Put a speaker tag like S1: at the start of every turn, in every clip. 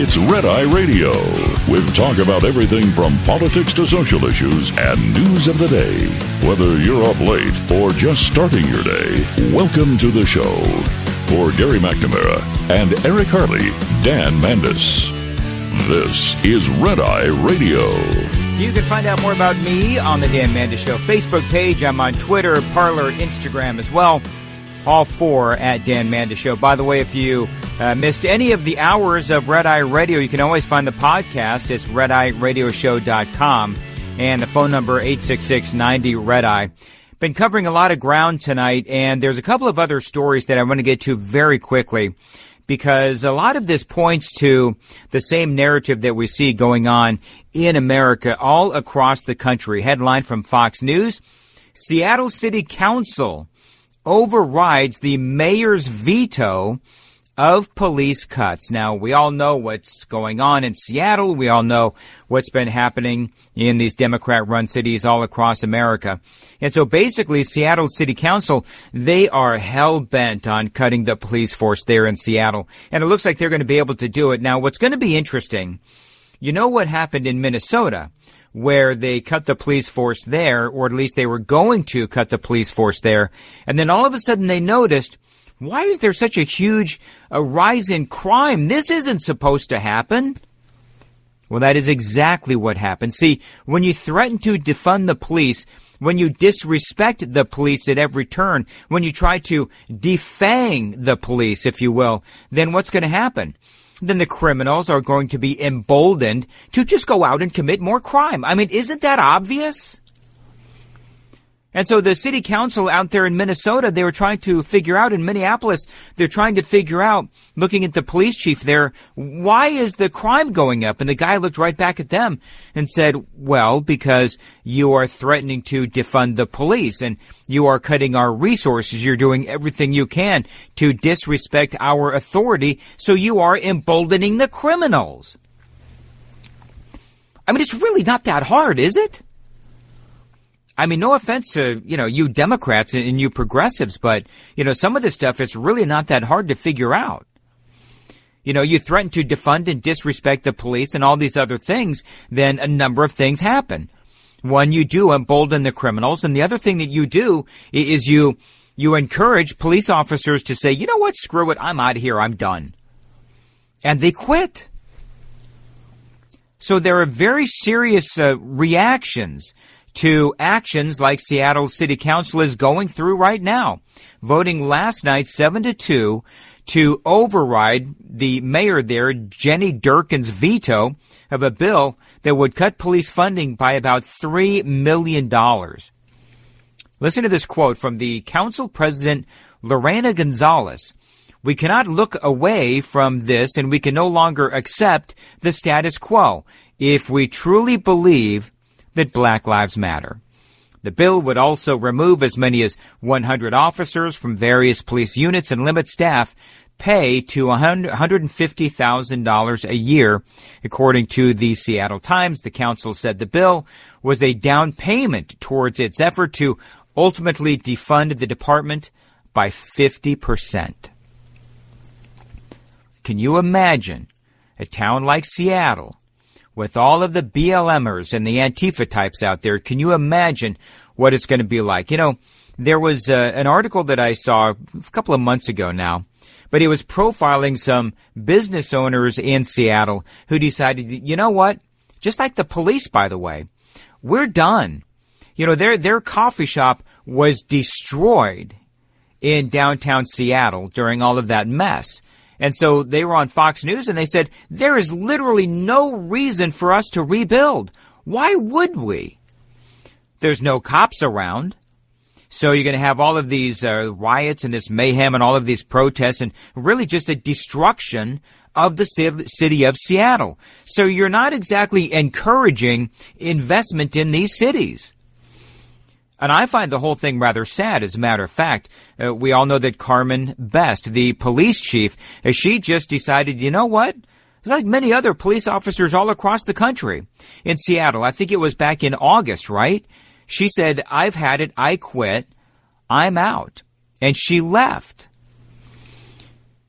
S1: It's Red Eye Radio, with talk about everything from politics to social issues and news of the day. Whether you're up late or just starting your day, welcome to the show. For Gary McNamara and Eric Harley, Dan Mandis. This is Red Eye Radio.
S2: You can find out more about me on the Dan Mandis Show Facebook page. I'm on Twitter, Parler, Instagram as well. All four at Dan Mandis Show. By the way, if you missed any of the hours of Red Eye Radio, you can always find the podcast. It's redeyeradioshow.com. And the phone number, 866-90-RED-EYE. Been covering a lot of ground tonight, and there's a couple of other stories that I want to get to very quickly, because a lot of this points to the same narrative that we see going on in America all across the country. Headline from Fox News: Seattle City Council overrides the mayor's veto of police cuts. Now, we all know what's going on in Seattle. We all know what's been happening in these Democrat-run cities all across America. And so basically, Seattle City Council, they are hell-bent on cutting the police force there in Seattle. And it looks like they're going to be able to do it. Now, what's going to be interesting, you know what happened in Minnesota, where they cut the police force there, or at least they were going to cut the police force there. And then all of a sudden they noticed, why is there such a huge rise in crime? This isn't supposed to happen. Well, that is exactly what happened. See, when you threaten to defund the police, when you disrespect the police at every turn, when you try to defang the police, if you will, then what's going to happen? Then the criminals are going to be emboldened to just go out and commit more crime. I mean, isn't that obvious? And so the city council out there in Minnesota, they were trying to figure out, in Minneapolis, they're trying to figure out, looking at the police chief there, why is the crime going up? And the guy looked right back at them and said, well, because you are threatening to defund the police and you are cutting our resources. You're doing everything you can to disrespect our authority. So you are emboldening the criminals. I mean, it's really not that hard, is it? I mean, no offense to, you Democrats and you progressives, but, some of this stuff, it's really not that hard to figure out. You threaten to defund and disrespect the police and all these other things, then a number of things happen. One, you do embolden the criminals, and the other thing that you do is you encourage police officers to say, you know what, screw it, I'm out of here, I'm done. And they quit. So there are very serious reactions to actions like Seattle City Council is going through right now, voting last night 7-2 to override the mayor there, Jenny Durkin's veto of a bill that would cut police funding by about $3 million. Listen to this quote from the council president, Lorena Gonzalez. We cannot look away from this, and we can no longer accept the status quo if we truly believe that Black Lives Matter. The bill would also remove as many as 100 officers from various police units and limit staff pay to $150,000 a year. According to the Seattle Times, the council said the bill was a down payment towards its effort to ultimately defund the department by 50%. Can you imagine a town like Seattle with all of the BLMers and the Antifa types out there? Can you imagine what it's going to be like? There was an article that I saw a couple of months ago now, but it was profiling some business owners in Seattle who decided, you know what? Just like the police, by the way, we're done. Their coffee shop was destroyed in downtown Seattle during all of that mess. And so they were on Fox News and they said, there is literally no reason for us to rebuild. Why would we? There's no cops around. So you're going to have all of these riots and this mayhem and all of these protests and really just a destruction of the city of Seattle. So you're not exactly encouraging investment in these cities. And I find the whole thing rather sad. As a matter of fact, we all know that Carmen Best, the police chief, she just decided, you know what? Like many other police officers all across the country in Seattle, I think it was back in August, right? She said, I've had it. I quit. I'm out. And she left.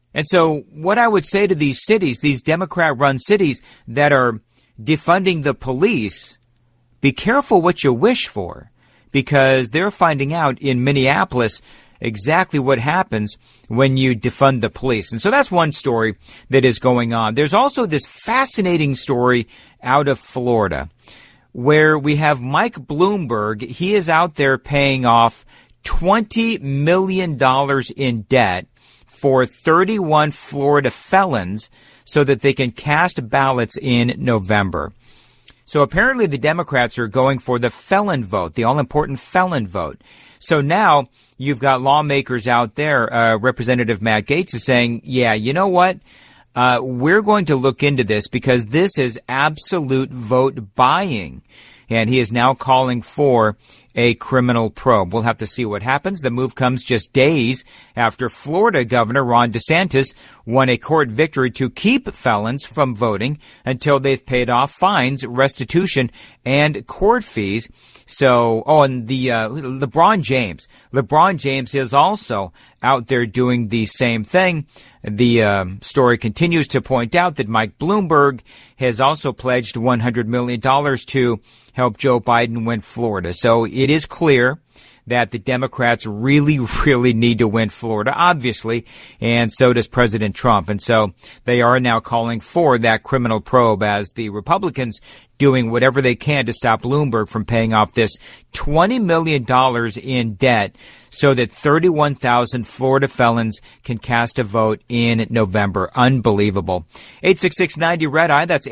S2: And so what I would say to these cities, these Democrat-run cities that are defunding the police, be careful what you wish for, because they're finding out in Minneapolis exactly what happens when you defund the police. And so that's one story that is going on. There's also this fascinating story out of Florida where we have Mike Bloomberg. He is out there paying off $20 million in debt for 31 Florida felons so that they can cast ballots in November. So apparently the Democrats are going for the felon vote, the all-important felon vote. So now you've got lawmakers out there, Representative Matt Gaetz is saying, yeah, you know what? We're going to look into this because this is absolute vote buying. And he is now calling for a criminal probe. We'll have to see what happens. The move comes just days after Florida Governor Ron DeSantis won a court victory to keep felons from voting until they've paid off fines, restitution, and court fees. So, and the LeBron James is also out there doing the same thing. The story continues to point out that Mike Bloomberg has also pledged $100 million to help Joe Biden win Florida. So it is clear that the Democrats really, really need to win Florida, obviously, and so does President Trump. And so they are now calling for that criminal probe as the Republicans doing whatever they can to stop Bloomberg from paying off this $20 million in debt so that 31,000 Florida felons can cast a vote in November. Unbelievable. 866-90-RED-EYE. That's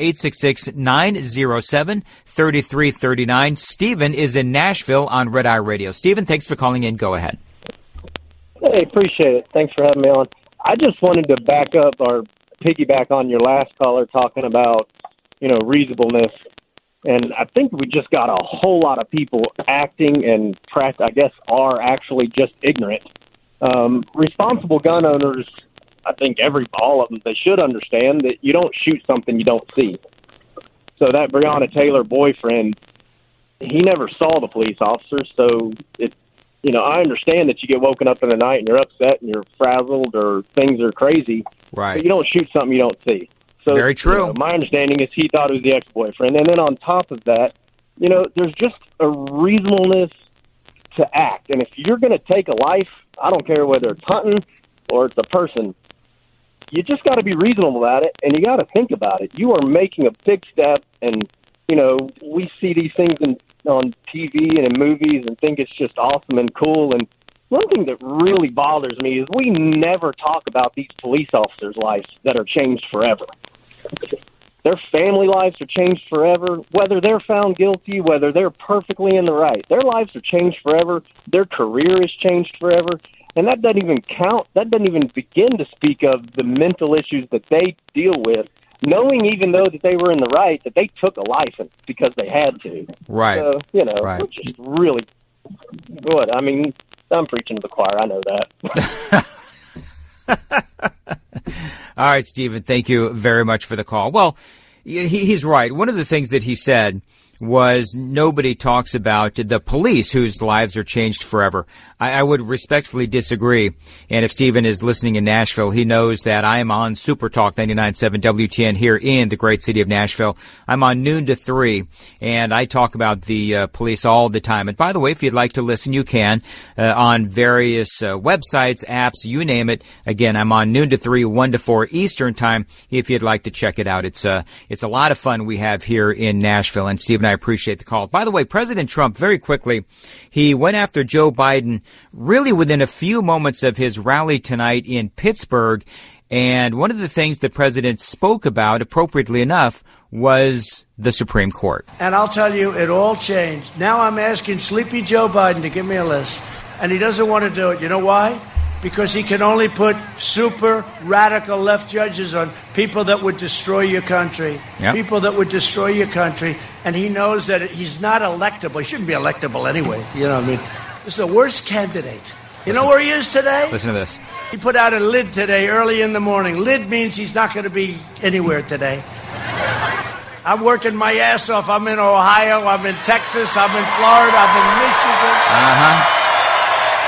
S2: 866-907-3339. Stephen is in Nashville on Red Eye Radio. Stephen, thanks for calling in. Go ahead.
S3: Hey, appreciate it. Thanks for having me on. I just wanted to back up or piggyback on your last caller talking about, reasonableness. And I think we just got a whole lot of people acting and I guess are actually just ignorant. Responsible gun owners, I think all of them, they should understand that you don't shoot something you don't see. So that Breonna Taylor boyfriend, he never saw the police officer. So I understand that you get woken up in the night and you're upset and you're frazzled or things are crazy.
S2: Right.
S3: But you don't shoot something you don't see. So,
S2: very true.
S3: My understanding is he thought it was the ex-boyfriend. And then on top of that, there's just a reasonableness to act. And if you're going to take a life, I don't care whether it's hunting or it's a person, you just got to be reasonable about it, and you got to think about it. You are making a big step, and, we see these things on TV and in movies and think it's just awesome and cool. And one thing that really bothers me is we never talk about these police officers' lives that are changed forever. Their family lives are changed forever, whether they're found guilty, whether they're perfectly in the right. Their lives are changed forever. Their career is changed forever. And that doesn't even count. That doesn't even begin to speak of the mental issues that they deal with, knowing even though that they were in the right, that they took a life because they had to.
S2: Right.
S3: So,
S2: right.
S3: We're just really good. I mean, I'm preaching to the choir. I know that.
S2: All right, Stephen, thank you very much for the call. Well, he's right. One of the things that he said was nobody talks about the police whose lives are changed forever. I would respectfully disagree. And if Stephen is listening in Nashville, he knows that I am on Super Talk 99.7 WTN here in the great city of Nashville. I'm on noon to 3, and I talk about the police all the time. And by the way, if you'd like to listen, you can on various websites, apps, you name it. Again, I'm on noon to 3, 1 to 4 Eastern time if you'd like to check it out. It's a lot of fun we have here in Nashville. And Stephen, I appreciate the call. By the way, President Trump, very quickly, he went after Joe Biden really within a few moments of his rally tonight in Pittsburgh. And one of the things the president spoke about, appropriately enough, was the Supreme Court.
S4: And I'll tell you, it all changed. Now I'm asking Sleepy Joe Biden to give me a list. And he doesn't want to do it. You know why? Because he can only put super radical left judges on people that would destroy your country, people that would destroy your country. And he knows that he's not electable. He shouldn't be electable anyway. You know what I mean? This is the worst candidate. You know where he is today?
S2: Listen to this.
S4: He put out a lid today early in the morning. Lid means he's not going to be anywhere today. I'm working my ass off. I'm in Ohio. I'm in Texas. I'm in Florida. I'm in Michigan.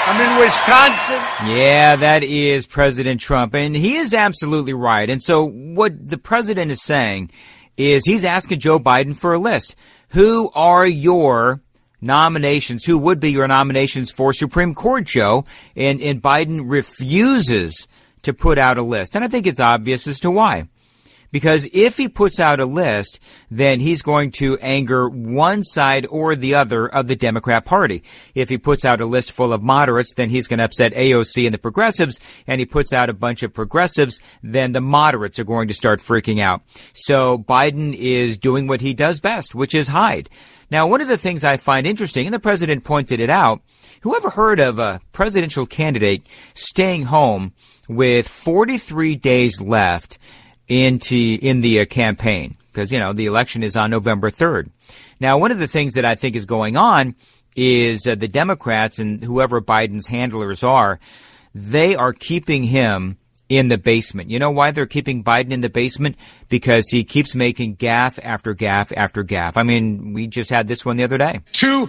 S4: I'm in Wisconsin.
S2: Yeah, that is President Trump, and he is absolutely right. And so what the president is saying is he's asking Joe Biden for a list. Who are your nominations? Who would be your nominations for Supreme Court, Joe? And Biden refuses to put out a list. And I think it's obvious as to why. Because if he puts out a list, then he's going to anger one side or the other of the Democrat Party. If he puts out a list full of moderates, then he's going to upset AOC and the progressives. And he puts out a bunch of progressives, then the moderates are going to start freaking out. So Biden is doing what he does best, which is hide. Now, one of the things I find interesting, and the president pointed it out, whoever heard of a presidential candidate staying home with 43 days left in the campaign, because, the election is on November 3rd. Now, one of the things that I think is going on is the Democrats and whoever Biden's handlers are, they are keeping him in the basement. You know why they're keeping Biden in the basement? Because he keeps making gaffe after gaffe after gaffe. I mean, we just had this one the other day.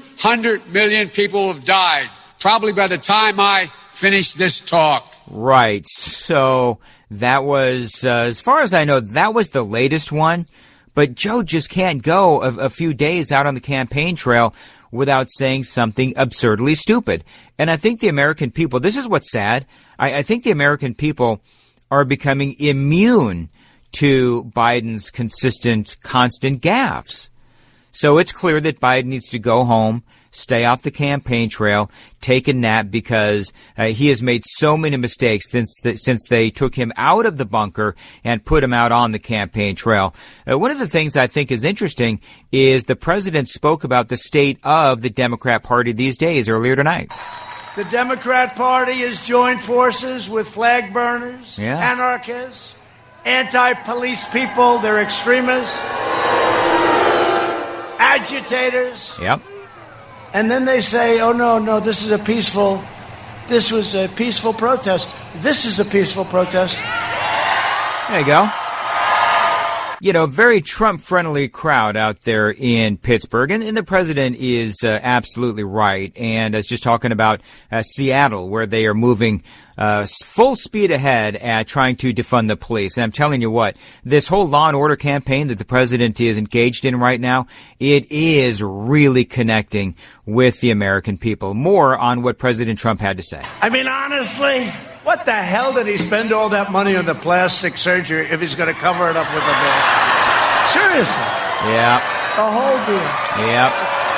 S5: 200 million people have died, probably by the time I finish this talk.
S2: Right. So that was, as far as I know, that was the latest one. But Joe just can't go a few days out on the campaign trail without saying something absurdly stupid. And I think the American people, this is what's sad, I think the American people are becoming immune to Biden's constant gaffes. So it's clear that Biden needs to go home, stay off the campaign trail, take a nap, because he has made so many mistakes since they took him out of the bunker and put him out on the campaign trail. One of the things I think is interesting is the president spoke about the state of the Democrat Party these days earlier tonight.
S4: The Democrat Party has joined forces with flag burners, anarchists, anti-police people, they're extremists, agitators.
S2: Yep.
S4: And then they say, oh, no, this was a peaceful protest. This is a peaceful protest.
S2: There you go. Very Trump-friendly crowd out there in Pittsburgh. And the president is absolutely right. And I was just talking about Seattle, where they are moving full speed ahead at trying to defund the police. And I'm telling you what, this whole law and order campaign that the president is engaged in right now, it is really connecting with the American people. More on what President Trump had to say.
S4: I mean, honestly, what the hell did he spend all that money on the plastic surgery if he's going to cover it up with a mask? Seriously.
S2: Yeah.
S4: The whole deal.
S2: Yep.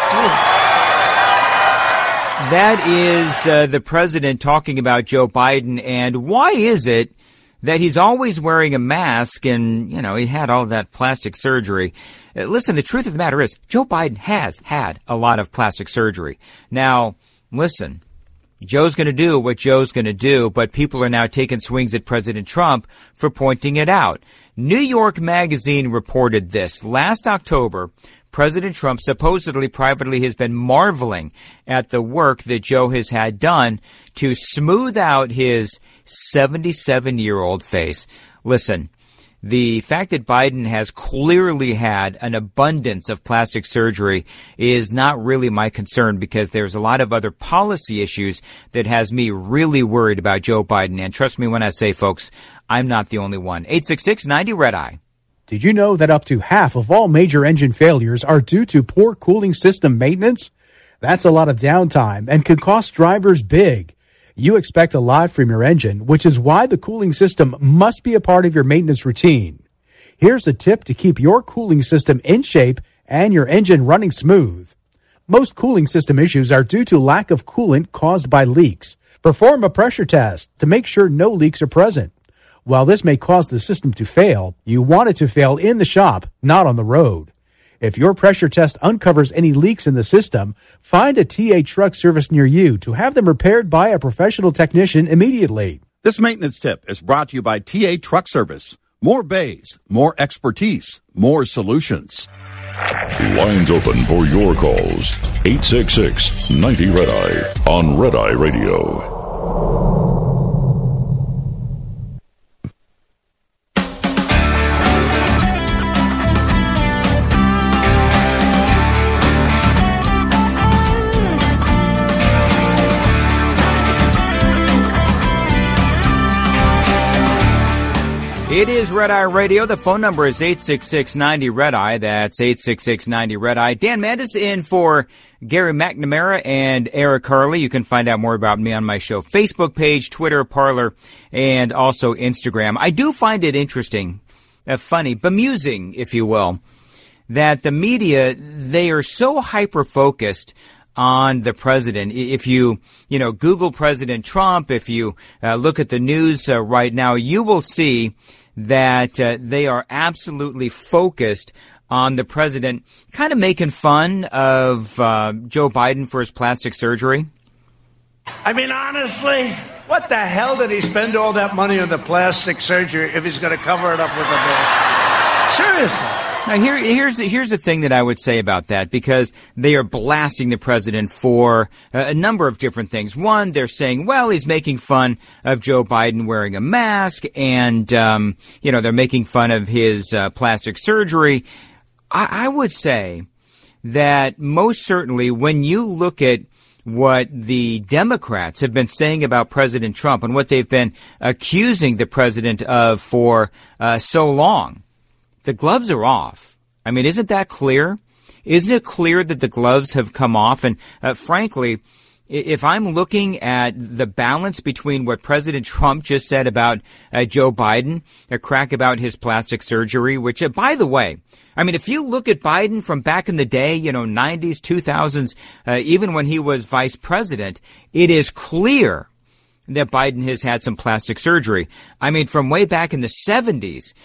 S2: That is the president talking about Joe Biden. And why is it that he's always wearing a mask and, he had all that plastic surgery? Listen, the truth of the matter is Joe Biden has had a lot of plastic surgery. Now, listen, Joe's going to do what Joe's going to do, but people are now taking swings at President Trump for pointing it out. New York Magazine reported this. Last October, President Trump supposedly privately has been marveling at the work that Joe has had done to smooth out his 77-year-old face. Listen, the fact that Biden has clearly had an abundance of plastic surgery is not really my concern, because there's a lot of other policy issues that has me really worried about Joe Biden. And trust me when I say, folks, I'm not the only one. 866-90-RED-I.
S6: Did you know that up to half of all major engine failures are due to poor cooling system maintenance? That's a lot of downtime and could cost drivers big. You expect a lot from your engine, which is why the cooling system must be a part of your maintenance routine. Here's a tip to keep your cooling system in shape and your engine running smooth. Most cooling system issues are due to lack of coolant caused by leaks. Perform a pressure test to make sure no leaks are present. While this may cause the system to fail, you want it to fail in the shop, not on the road. If your pressure test uncovers any leaks in the system, find a TA Truck Service near you to have them repaired by a professional technician immediately.
S7: This maintenance tip is brought to you by TA Truck Service. More bays, more expertise, more solutions.
S1: Lines open for your calls. 866-90-RED-I on Red Eye Radio.
S2: It is Red Eye Radio. The phone number is 866-90-RED-EYE. That's 866-90-RED-EYE. Dan Mandis in for Gary McNamara and Eric Harley. You can find out more about me on my show Facebook page, Twitter, Parler, and also Instagram. I do find it interesting, funny, bemusing, if you will, that the media, they are so hyper-focused on the president. If you Google President Trump, if you look at the news right now, you will see that they are absolutely focused on the president, kind of making fun of Joe Biden for his plastic surgery.
S4: I mean, honestly, what the hell did he spend all that money on the plastic surgery if he's going to cover it up with a mask? Seriously.
S2: Now, here's the thing that I would say about that, because they are blasting the president for a number of different things. One, they're saying, well, he's making fun of Joe Biden wearing a mask, and they're making fun of his plastic surgery. I would say that most certainly when you look at what the Democrats have been saying about President Trump and what they've been accusing the president of for so long, the gloves are off. I mean, isn't that clear? Isn't it clear that the gloves have come off? And frankly, if I'm looking at the balance between what President Trump just said about Joe Biden, a crack about his plastic surgery, which, by the way, I mean, if you look at Biden from back in the day, 90s, 2000s, even when he was vice president, it is clear that Biden has had some plastic surgery. I mean, from way back in the 70s,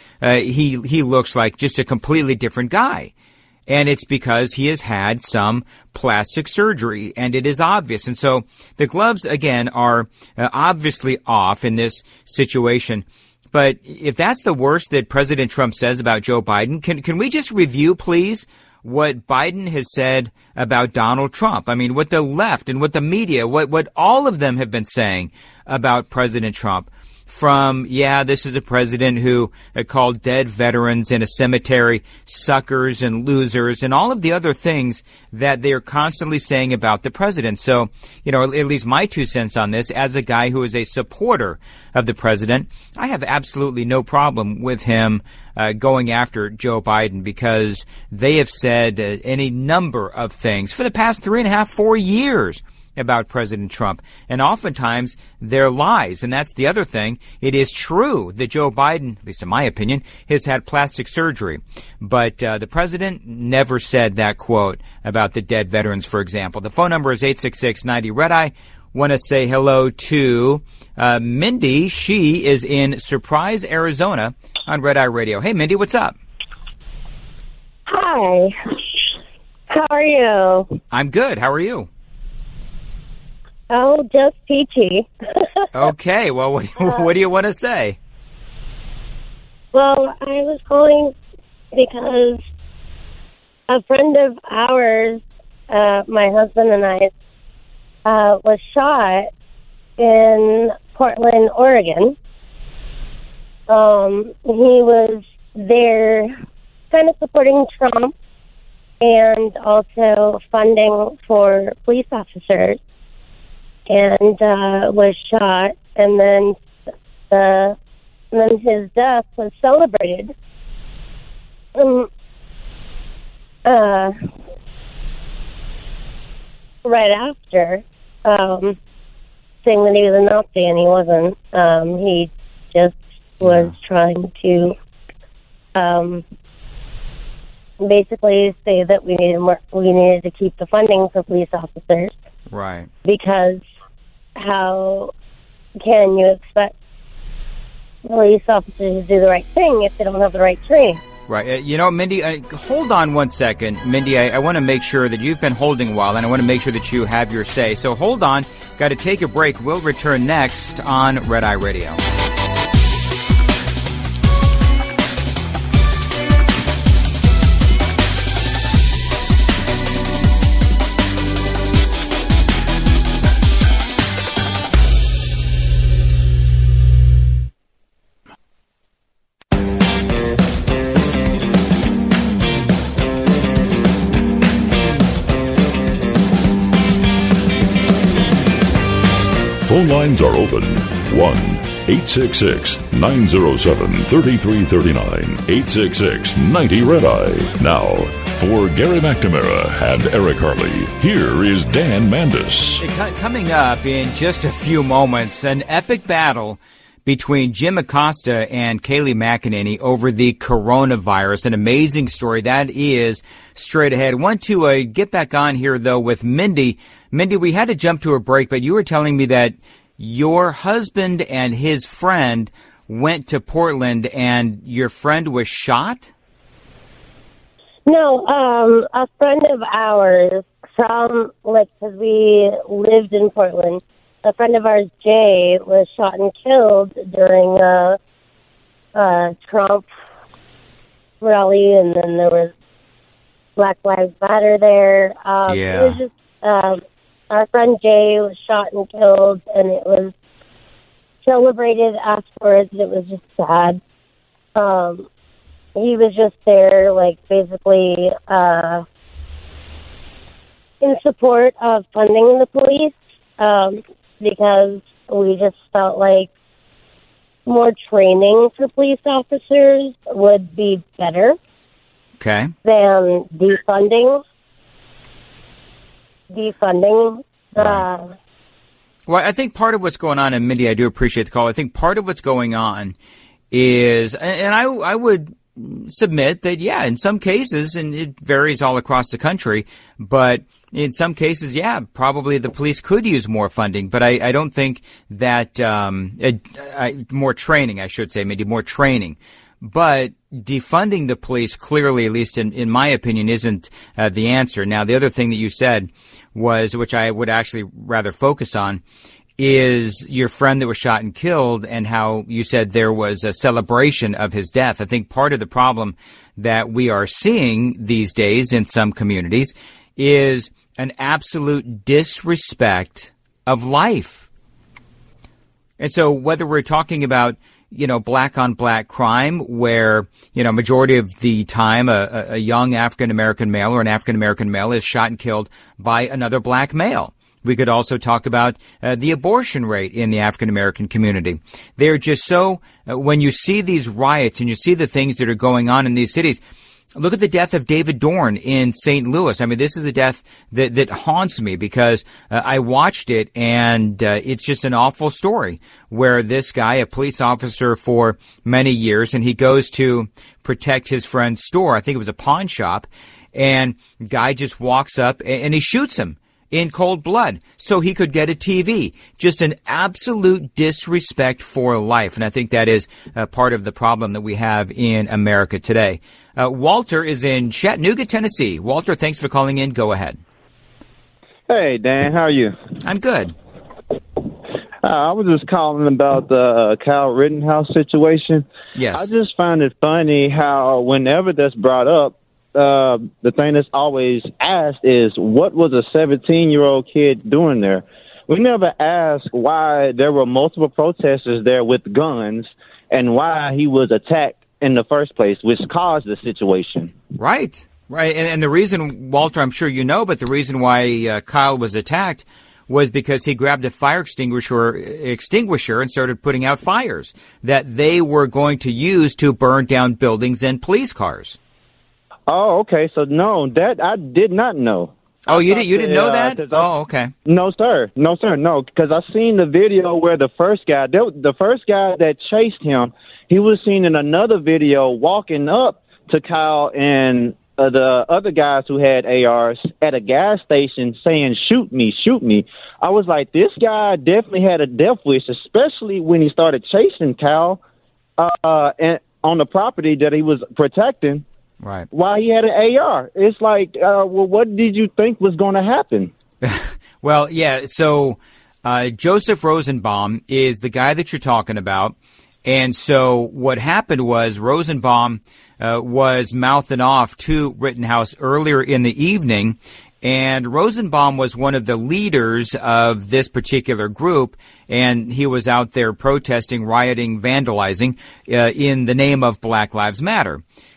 S2: he looks like just a completely different guy. And it's because he has had some plastic surgery, and it is obvious. And so the gloves, again, are obviously off in this situation. But if that's the worst that President Trump says about Joe Biden, can we just review, please, what Biden has said about Donald Trump? I mean, what the left and what the media, what all of them have been saying about President Trump. From, this is a president who called dead veterans in a cemetery suckers and losers and all of the other things that they're constantly saying about the president. So, at least my 2 cents on this, as a guy who is a supporter of the president, I have absolutely no problem with him going after Joe Biden, because they have said any number of things for the past 3.5, 4 years about President Trump. And oftentimes they're lies. And that's the other thing. It is true that Joe Biden, at least in my opinion, has had plastic surgery. But the president never said that quote about the dead veterans, for example. The phone number is 866-90-RED-EYE. Want to say hello to Mindy. She is in Surprise, Arizona on Red Eye Radio. Hey, Mindy, what's up?
S8: Hi. How are you?
S2: I'm good. How are you?
S8: Oh, just peachy.
S2: Okay, well, what do you want to say?
S8: Well, I was calling because a friend of ours, my husband and I, was shot in Portland, Oregon. He was there kind of supporting Trump and also funding for police officers. And was shot, and then his death was celebrated. Right after, saying that he was a Nazi, and he wasn't. He just was trying to basically say that we needed to keep the funding for police officers.
S2: Right. Because
S8: how can you expect police officers to do the right thing if they don't have the right training?
S2: Right. Mindy, hold on one second. Mindy, I want to make sure that you've been holding a while, and I want to make sure that you have your say. So hold on. Got to take a break. We'll return next on Red Eye Radio.
S1: Phone lines are open. 1 866-907-3339. 866-90-RED-EYE. Now, for Gary McNamara and Eric Harley, here is Dan Mandis.
S2: Coming up in just a few moments, an epic battle between Jim Acosta and Kayleigh McEnany over the coronavirus. An amazing story. That is straight ahead. Want to get back on here, though, with Mindy. Mindy, we had to jump to a break, but you were telling me that your husband and his friend went to Portland and your friend was shot?
S8: No, a friend of ours from, because we lived in Portland, a friend of ours, Jay, was shot and killed during a Trump rally, and then there was Black Lives Matter there. It was just, our friend Jay was shot and killed, and it was celebrated afterwards. It was just sad. He was just there, basically in support of funding the police, because we just felt like more training for police officers would be better than defunding.
S2: Right. Well, I think part of what's going on, and Mindy, I do appreciate the call, I think part of what's going on is, and I would submit that, in some cases, and it varies all across the country, but in some cases, probably the police could use more funding, but I don't think that more training, I should say, maybe more training. But defunding the police clearly, at least in my opinion, isn't the answer. Now, the other thing that you said was, which I would actually rather focus on, is your friend that was shot and killed and how you said there was a celebration of his death. I think part of the problem that we are seeing these days in some communities is an absolute disrespect of life. And so whether we're talking about, black on black crime where, majority of the time a young African-American male or an African-American male is shot and killed by another black male. We could also talk about the abortion rate in the African-American community. They're just so, when you see these riots and you see the things that are going on in these cities, look at the death of David Dorn in St. Louis. I mean, this is a death that haunts me because I watched it, and it's just an awful story where this guy, a police officer for many years, and he goes to protect his friend's store. I think it was a pawn shop, and guy just walks up and he shoots him in cold blood so he could get a TV. Just an absolute disrespect for life. And I think that is part of the problem that we have in America today. Walter is in Chattanooga, Tennessee. Walter, thanks for calling in. Go ahead.
S9: Hey, Dan. How are you?
S2: I'm good.
S9: I was just calling about the Kyle Rittenhouse situation.
S2: Yes.
S9: I just find it funny how whenever that's brought up, the thing that's always asked is, what was a 17-year-old kid doing there? We never asked why there were multiple protesters there with guns and why he was attacked in the first place, which caused the situation.
S2: Right. And the reason, Walter, I'm sure you know, but the reason why Kyle was attacked was because he grabbed a fire extinguisher and started putting out fires that they were going to use to burn down buildings and police cars.
S9: Oh, okay. So no, that I did not know.
S2: Oh, you didn't know that? Okay.
S9: No, sir. No, because I seen the video where the first guy that chased him, he was seen in another video walking up to Kyle and the other guys who had ARs at a gas station saying, "Shoot me, shoot me." I was like, this guy definitely had a death wish, especially when he started chasing Kyle and on the property that he was protecting.
S2: Right.
S9: Why he had an AR. It's like, what did you think was going to happen?
S2: Well, yeah, so Joseph Rosenbaum is the guy that you're talking about. And so what happened was Rosenbaum was mouthing off to Rittenhouse earlier in the evening. And Rosenbaum was one of the leaders of this particular group, and he was out there protesting, rioting, vandalizing in the name of Black Lives Matter.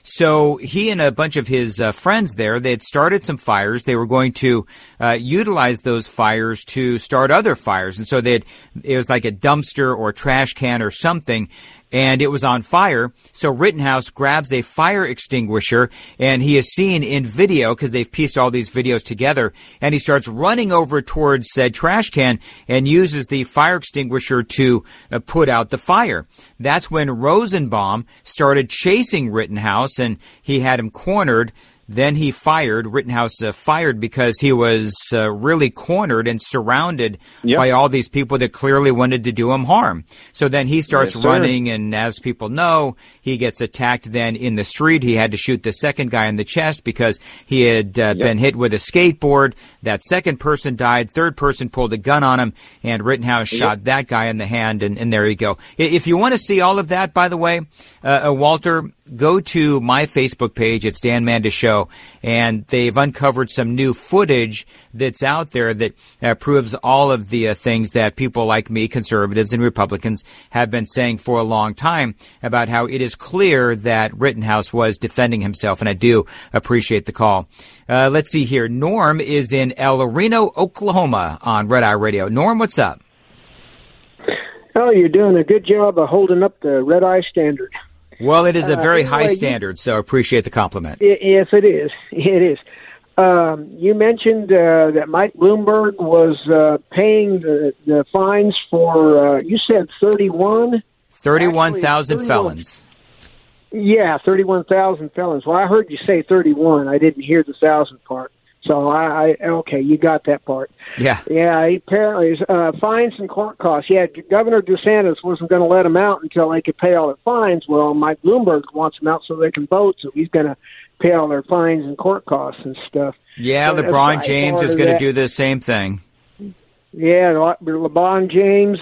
S2: So he and a bunch of his friends there, they had started some fires. They were going to utilize those fires to start other fires. And so it was like a dumpster or trash can or something, and it was on fire. So Rittenhouse grabs a fire extinguisher, and he is seen in video, because they've pieced all these videos together, and he starts running over towards said trash can and uses the fire extinguisher to put out the fire. That's when Rosenbaum started chasing Rittenhouse, and he had him cornered. Then he fired. Rittenhouse fired because he was really cornered and surrounded by all these people that clearly wanted to do him harm. So then he starts running, and as people know, he gets attacked then in the street. He had to shoot the second guy in the chest because he had been hit with a skateboard. That second person died. Third person pulled a gun on him, and Rittenhouse shot that guy in the hand, and there you go. If you want to see all of that, by the way, Walter, go to my Facebook page. It's Dan Mandis Show, and they've uncovered some new footage that's out there that proves all of the things that people like me, conservatives and Republicans, have been saying for a long time about how it is clear that Rittenhouse was defending himself, and I do appreciate the call. Let's see here. Norm is in El Reno, Oklahoma on Red Eye Radio. Norm, what's up?
S10: Oh, you're doing a good job of holding up the Red Eye standard.
S2: Well, it is a very high standard, so appreciate the compliment.
S10: Yes, it is. It is. You mentioned that Mike Bloomberg was paying the fines for, you said 31?
S2: 31,000 felons.
S10: Yeah, 31,000 felons. Well, I heard you say 31. I didn't hear the 1,000 part. So okay, you got that part.
S2: Yeah.
S10: Yeah, apparently, fines and court costs. Yeah, Governor DeSantis wasn't going to let them out until they could pay all their fines. Well, Mike Bloomberg wants them out so they can vote, so he's going to pay all their fines and court costs and stuff.
S2: Yeah,
S10: so
S2: LeBron James is going to do the same thing.
S10: Yeah, LeBron James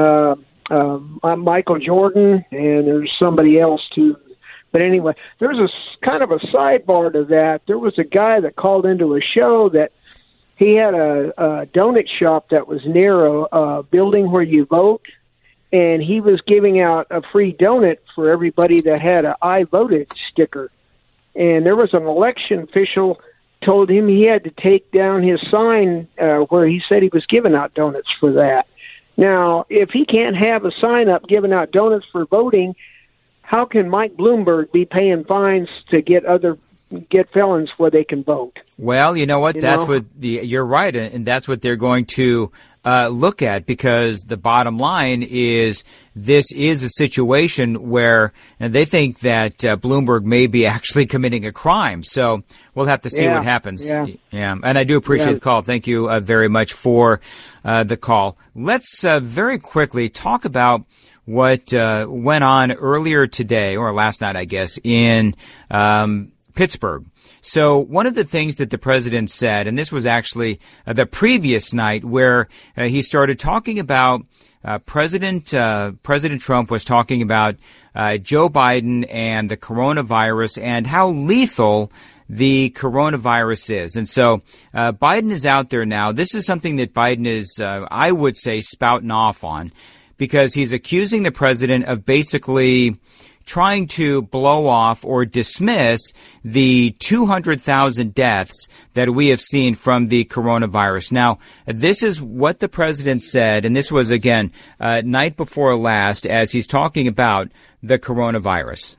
S10: and Michael Jordan, and there's somebody else too. But anyway, there's a kind of a sidebar to that. There was a guy that called into a show that he had a donut shop that was near a building where you vote, and he was giving out a free donut for everybody that had an I voted sticker. And there was an election official told him he had to take down his sign where he said he was giving out donuts for that. Now, if he can't have a sign up giving out donuts for voting, how can Mike Bloomberg be paying fines to get felons where they can vote?
S2: Well, you know what? You're right, and that's what they're going to look at, because the bottom line is this is a situation where they think that Bloomberg may be actually committing a crime. So we'll have to see what happens. Yeah. And I do appreciate the call. Thank you very much for the call. Let's very quickly talk about what went on earlier today, or last night, I guess, in Pittsburgh. So one of the things that the president said, and this was actually the previous night, where he started talking about President Trump was talking about Joe Biden and the coronavirus and how lethal the coronavirus is. And so Biden is out there now. This is something that Biden is, I would say, spouting off on, because he's accusing the president of basically trying to blow off or dismiss the 200,000 deaths that we have seen from the coronavirus. Now, this is what the president said, and this was, again, night before last, as he's talking about the coronavirus.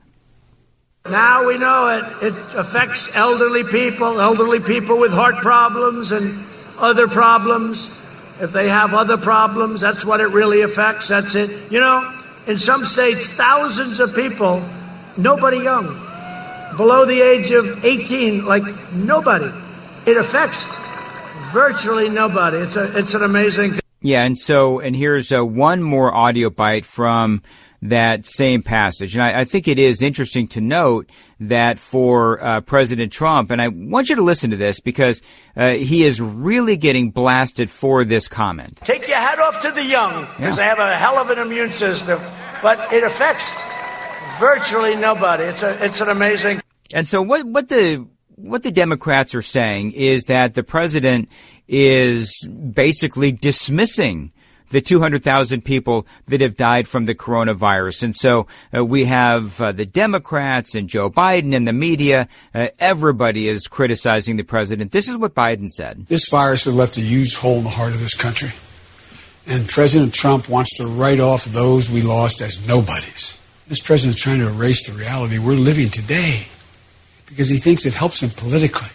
S4: Now we know it affects elderly people with heart problems and other problems. If they have other problems, that's what it really affects. That's it. You know, in some states, thousands of people, nobody young, below the age of 18, like nobody. It affects virtually nobody. It's an amazing thing.
S2: Yeah, and here's one more audio bite from that same passage. And I think it is interesting to note that for President Trump, and I want you to listen to this because he is really getting blasted for this comment.
S4: Take your hat off to the young, because they have a hell of an immune system, but it affects virtually nobody. It's an amazing.
S2: And so what the Democrats are saying is that the president is basically dismissing the 200,000 people that have died from the coronavirus. And so we have the Democrats and Joe Biden and the media. Everybody is criticizing the president. This is what Biden said.
S11: This virus has left a huge hole in the heart of this country. And President Trump wants to write off those we lost as nobodies. This president is trying to erase the reality we're living today because he thinks it helps him politically.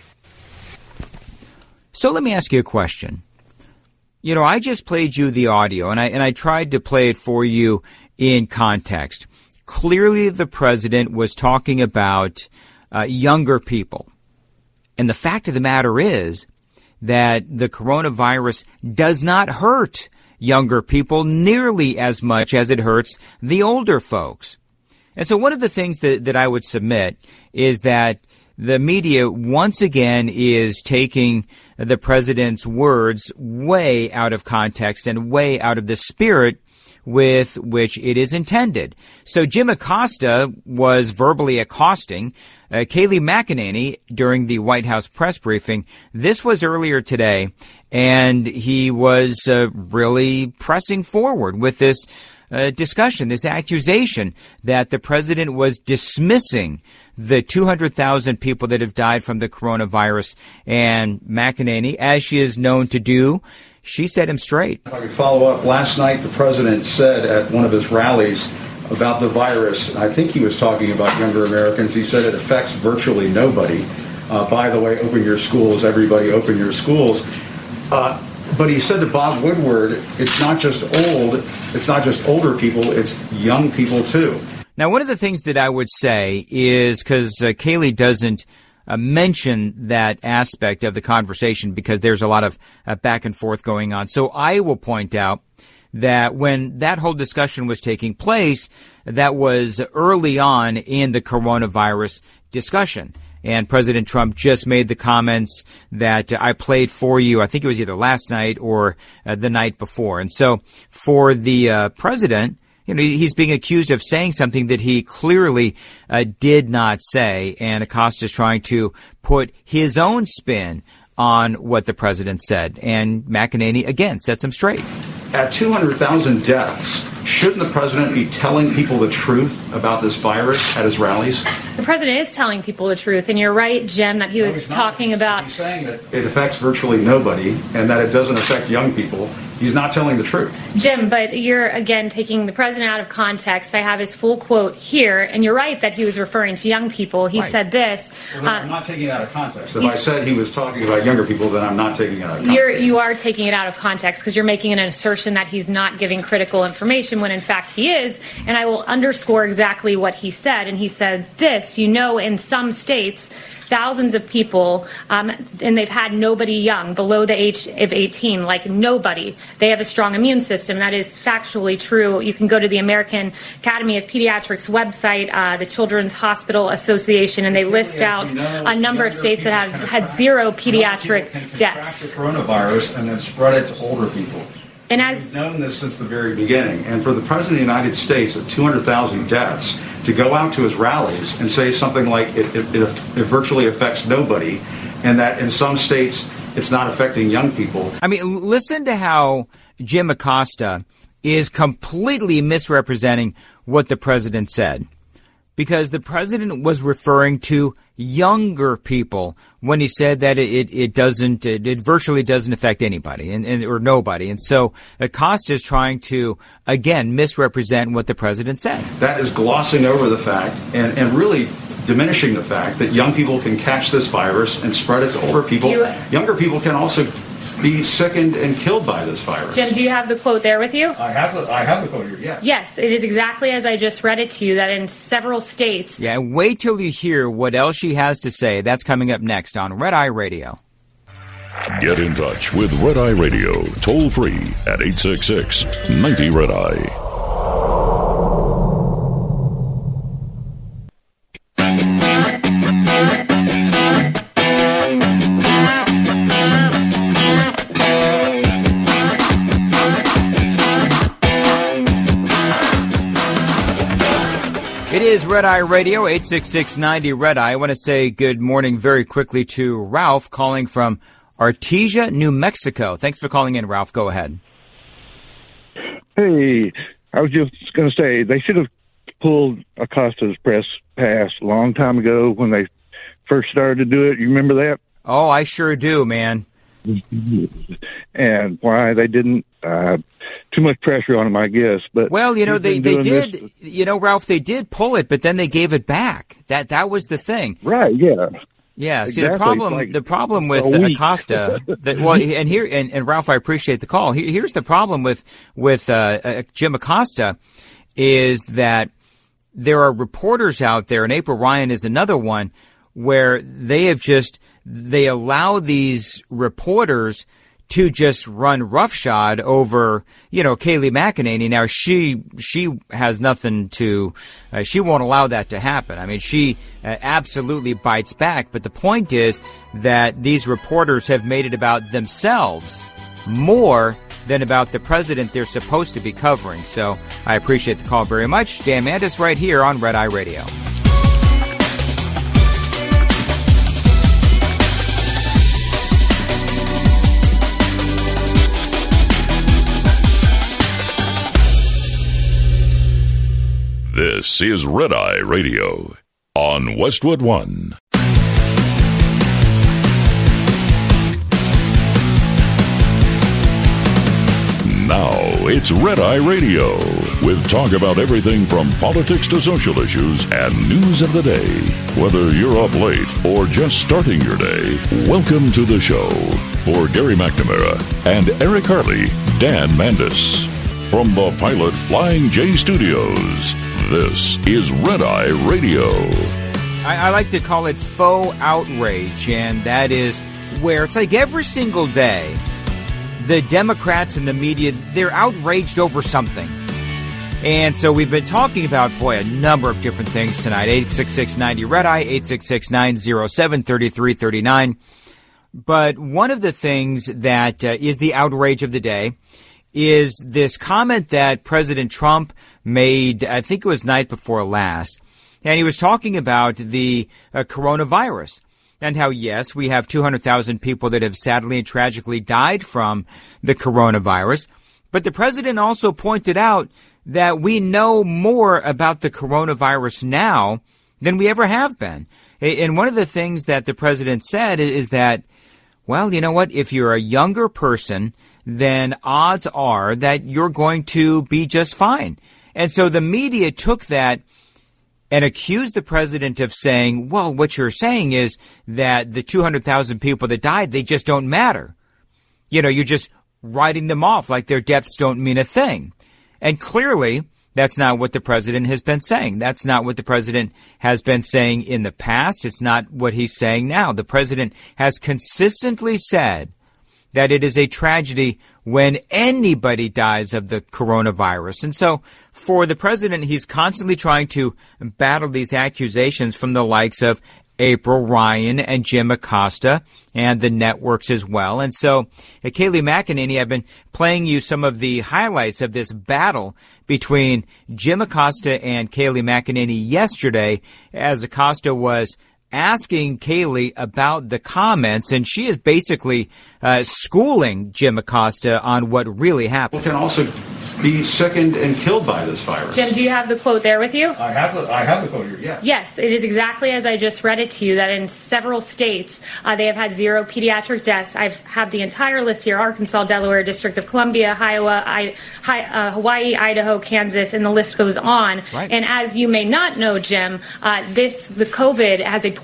S2: So let me ask you a question. You know, I just played you the audio, and I tried to play it for you in context. Clearly, the president was talking about younger people. And the fact of the matter is that the coronavirus does not hurt younger people nearly as much as it hurts the older folks. And so one of the things that I would submit is that the media once again is taking the president's words way out of context and way out of the spirit with which it is intended. So Jim Acosta was verbally accosting Kayleigh McEnany during the White House press briefing. This was earlier today, and he was really pressing forward with this discussion, this accusation that the president was dismissing the 200,000 people that have died from the coronavirus. And McEnany, as she is known to do, she set him straight.
S7: If I could follow up, last night the president said at one of his rallies about the virus, I think he was talking about younger Americans, he said it affects virtually nobody. By the way, open your schools, everybody open your schools. But he said to Bob Woodward, it's not just older people, it's young people too.
S2: Now, one of the things that I would say is, because Kayleigh doesn't mention that aspect of the conversation because there's a lot of back and forth going on. So I will point out that when that whole discussion was taking place, that was early on in the coronavirus discussion. And President Trump just made the comments that I played for you. I think it was either last night or the night before. And so for the president, you know, he's being accused of saying something that he clearly did not say. And Acosta's trying to put his own spin on what the president said. And McEnany, again, sets him straight.
S7: At 200,000 deaths, shouldn't the president be telling people the truth about this virus at his rallies?
S12: The president is telling people the truth, and you're right, Jim, that he was talking about...
S7: He's saying that it affects virtually nobody and that it doesn't affect young people. He's not telling the truth.
S12: Jim, but you're, again, taking the president out of context. I have his full quote here, and you're right that he was referring to young people. He said this...
S7: Well, no, I'm not taking it out of context. If I said he was talking about younger people, then I'm not taking it out of context.
S12: You are taking it out of context because you're making an assertion that he's not giving critical information when, in fact, he is. And I will underscore exactly what he said. And he said this, you know, in some states, thousands of people, and they've had nobody young, below the age of 18, like nobody. They have a strong immune system. That is factually true. You can go to the American Academy of Pediatrics website, the Children's Hospital Association, and they list out a number of states that have had zero pediatric deaths.
S7: The coronavirus and then spread it to older people.
S12: And as
S7: we've known this since the very beginning. And for the President of the United States at 200,000 deaths to go out to his rallies and say something like it virtually affects nobody and that in some states it's not affecting young people.
S2: I mean, listen to how Jim Acosta is completely misrepresenting what the president said. Because the president was referring to younger people when he said that it virtually doesn't affect anybody or nobody. And so Acosta is trying to, again, misrepresent what the president said.
S7: That is glossing over the fact and really diminishing the fact that young people can catch this virus and spread it to older people. Younger people can also be sickened and killed by this virus.
S12: Jim, do you have the quote there with you?
S7: I have the quote here, yes.
S12: Yes, it is exactly as I just read it to you, that in several states...
S2: Yeah, and wait till you hear what else she has to say. That's coming up next on Red Eye Radio.
S1: Get in touch with Red Eye Radio, toll free at 866-90-RED-EYE.
S2: It is Red Eye Radio, 866-90-RED-EYE. I want to say good morning very quickly to Ralph calling from Artesia, New Mexico. Thanks for calling in, Ralph. Go ahead.
S13: Hey, I was just going to say they should have pulled Acosta's press pass a long time ago when they first started to do it. You remember that?
S2: Oh, I sure do, man.
S13: And why they didn't, too much pressure on them, I guess. But
S2: well, they did,
S13: this.
S2: Ralph, they did pull it, but then they gave it back. That was the thing.
S13: Right, yeah.
S2: Yeah, see,
S13: exactly.
S2: the problem with Acosta, and Ralph, I appreciate the call. Here's the problem with Jim Acosta is that there are reporters out there, and April Ryan is another one, where they allow these reporters to just run roughshod over, Kayleigh McEnany. Now, she has nothing to, she won't allow that to happen. I mean, she absolutely bites back. But the point is that these reporters have made it about themselves more than about the president they're supposed to be covering. So I appreciate the call very much. Dan Mandis right here on Red Eye Radio.
S1: This is Red Eye Radio on Westwood One. Now it's Red Eye Radio with talk about everything from politics to social issues and news of the day. Whether you're up late or just starting your day, welcome to the show. For Gary McNamara and Eric Harley, Dan Mandis. From the Pilot Flying J Studios, this is Red Eye Radio.
S2: I like to call it faux outrage, and that is where it's like every single day, the Democrats and the media, they're outraged over something. And so we've been talking about, a number of different things tonight. 866-90-RED-EYE, 866-907-3339. But one of the things that is the outrage of the day is this comment that President Trump made, I think it was night before last. And he was talking about the coronavirus and how, yes, we have 200,000 people that have sadly and tragically died from the coronavirus. But the president also pointed out that we know more about the coronavirus now than we ever have been. And one of the things that the president said is that, well, you know what, if you're a younger person, then odds are that you're going to be just fine. And so the media took that and accused the president of saying, well, what you're saying is that the 200,000 people that died, they just don't matter. You're just writing them off like their deaths don't mean a thing. And clearly, that's not what the president has been saying. That's not what the president has been saying in the past. It's not what he's saying now. The president has consistently said that it is a tragedy when anybody dies of the coronavirus. And so for the president, he's constantly trying to battle these accusations from the likes of April Ryan and Jim Acosta and the networks as well. And so Kayleigh McEnany, I've been playing you some of the highlights of this battle between Jim Acosta and Kayleigh McEnany yesterday as Acosta was asking Kayleigh about the comments, and she is basically schooling Jim Acosta on what really happened.
S7: People can also be sickened and killed by this virus.
S12: Jim, do you have the quote there with you?
S7: I have the quote here, yes.
S12: Yes, it is exactly as I just read it to you, that in several states they have had 0 pediatric deaths. I have the entire list here: Arkansas, Delaware, District of Columbia, Iowa, Hawaii, Idaho, Kansas, and the list goes on.
S2: Right.
S12: And as you may not know, Jim, the COVID has a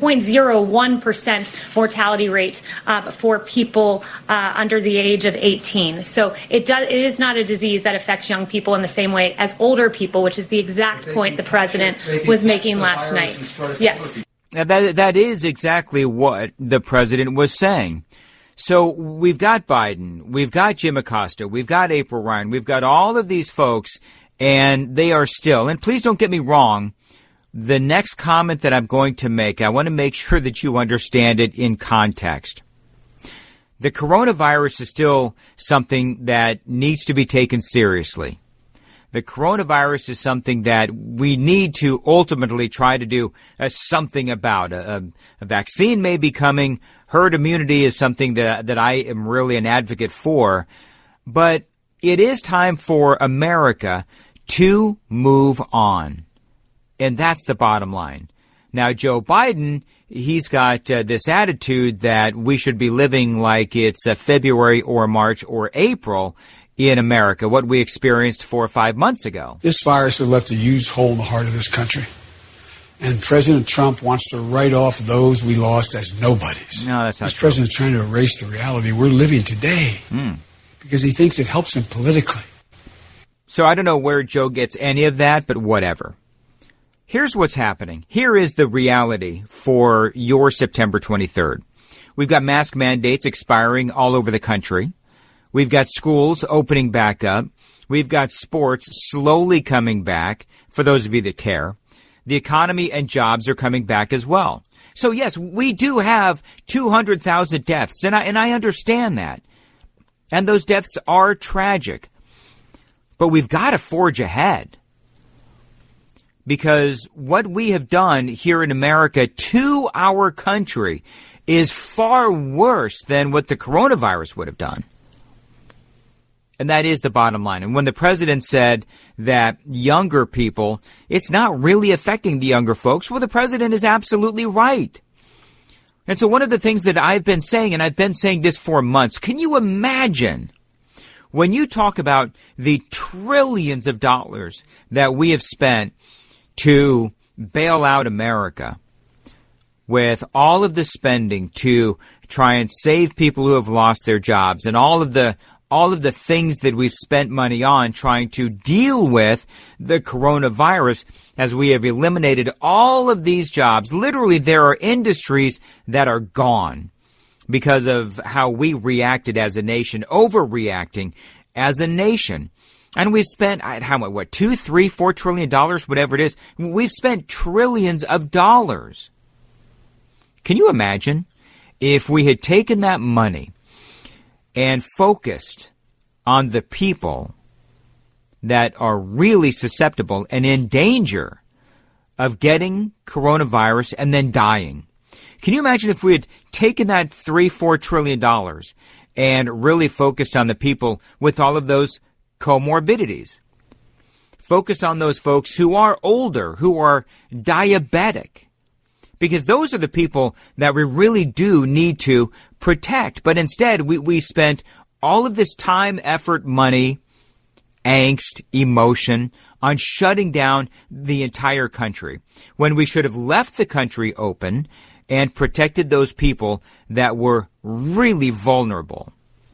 S12: 0.01% mortality rate for people under the age of 18. So it is not a disease that affects young people in the same way as older people, which is the exact point the president was making last night. Yes.
S2: Now that is exactly what the president was saying. So we've got Biden, we've got Jim Acosta, we've got April Ryan, we've got all of these folks, and they are still, and please don't get me wrong, the next comment that I'm going to make, I want to make sure that you understand it in context. The coronavirus is still something that needs to be taken seriously. The coronavirus is something that we need to ultimately try to do something about. A vaccine may be coming. Herd immunity is something that I am really an advocate for. But it is time for America to move on. And that's the bottom line. Now, Joe Biden, he's got this attitude that we should be living like it's February or March or April in America, what we experienced 4 or 5 months ago.
S11: This virus has left a huge hole in the heart of this country. And President Trump wants to write off those we lost as nobodies.
S2: No, that's not
S11: this
S2: true.
S11: This president's trying to erase the reality we're living today because he thinks it helps him politically.
S2: So I don't know where Joe gets any of that, but whatever. Here's what's happening. Here is the reality for your September 23rd. We've got mask mandates expiring all over the country. We've got schools opening back up. We've got sports slowly coming back, for those of you that care. The economy and jobs are coming back as well. So, yes, we do have 200,000 deaths, and I understand that. And those deaths are tragic. But we've got to forge ahead. Because what we have done here in America to our country is far worse than what the coronavirus would have done. And that is the bottom line. And when the president said that younger people, it's not really affecting the younger folks, well, the president is absolutely right. And so one of the things that I've been saying, and I've been saying this for months, can you imagine when you talk about the trillions of dollars that we have spent to bail out America, with all of the spending to try and save people who have lost their jobs, and all of the things that we've spent money on trying to deal with the coronavirus, as we have eliminated all of these jobs. Literally, there are industries that are gone because of how we reacted as a nation, overreacting as a nation. And we've spent, how much, what, $2, $3, $4 trillion, whatever it is. We've spent trillions of dollars. Can you imagine if we had taken that money and focused on the people that are really susceptible and in danger of getting coronavirus and then dying? Can you imagine if we had taken that $3, $4 trillion and really focused on the people with all of those comorbidities? Focus on those folks who are older, who are diabetic, because those are the people that we really do need to protect. But instead, we spent all of this time, effort, money, angst, emotion on shutting down the entire country, when we should have left the country open and protected those people that were really vulnerable.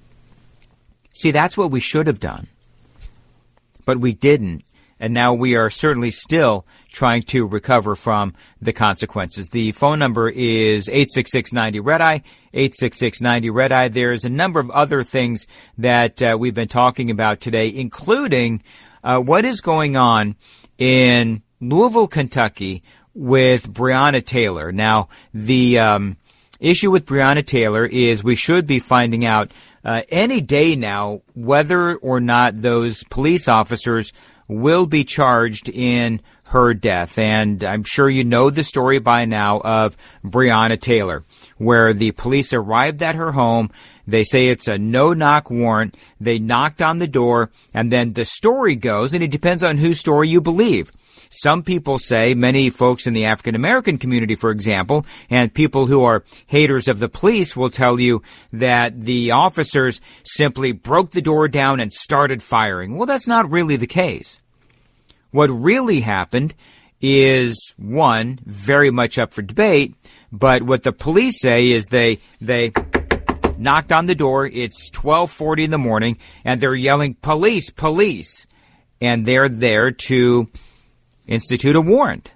S2: See, that's what we should have done. But we didn't. And now we are certainly still trying to recover from the consequences. The phone number is 866-90-RED-EYE, 866-90-RED-EYE. There's a number of other things that we've been talking about today, including what is going on in Louisville, Kentucky with Breonna Taylor. Now, the issue with Breonna Taylor is we should be finding out any day now whether or not those police officers will be charged in her death. And I'm sure you know the story by now of Breonna Taylor, where the police arrived at her home. They say it's a no-knock warrant. They knocked on the door, and then the story goes, and it depends on whose story you believe. Some people say, many folks in the African-American community, for example, and people who are haters of the police will tell you that the officers simply broke the door down and started firing. Well, that's not really the case. What really happened is, one, very much up for debate, but what the police say is they knocked on the door. It's 12:40 in the morning, and they're yelling, "Police, police!" And they're there to institute a warrant.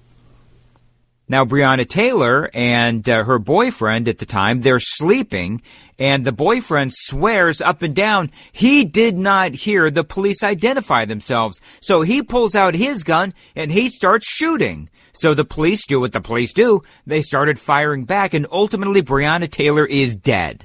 S2: Now, Breonna Taylor and her boyfriend at the time, they're sleeping, and the boyfriend swears up and down he did not hear the police identify themselves. So he pulls out his gun, and he starts shooting. So the police do what the police do. They started firing back, and ultimately Breonna Taylor is dead.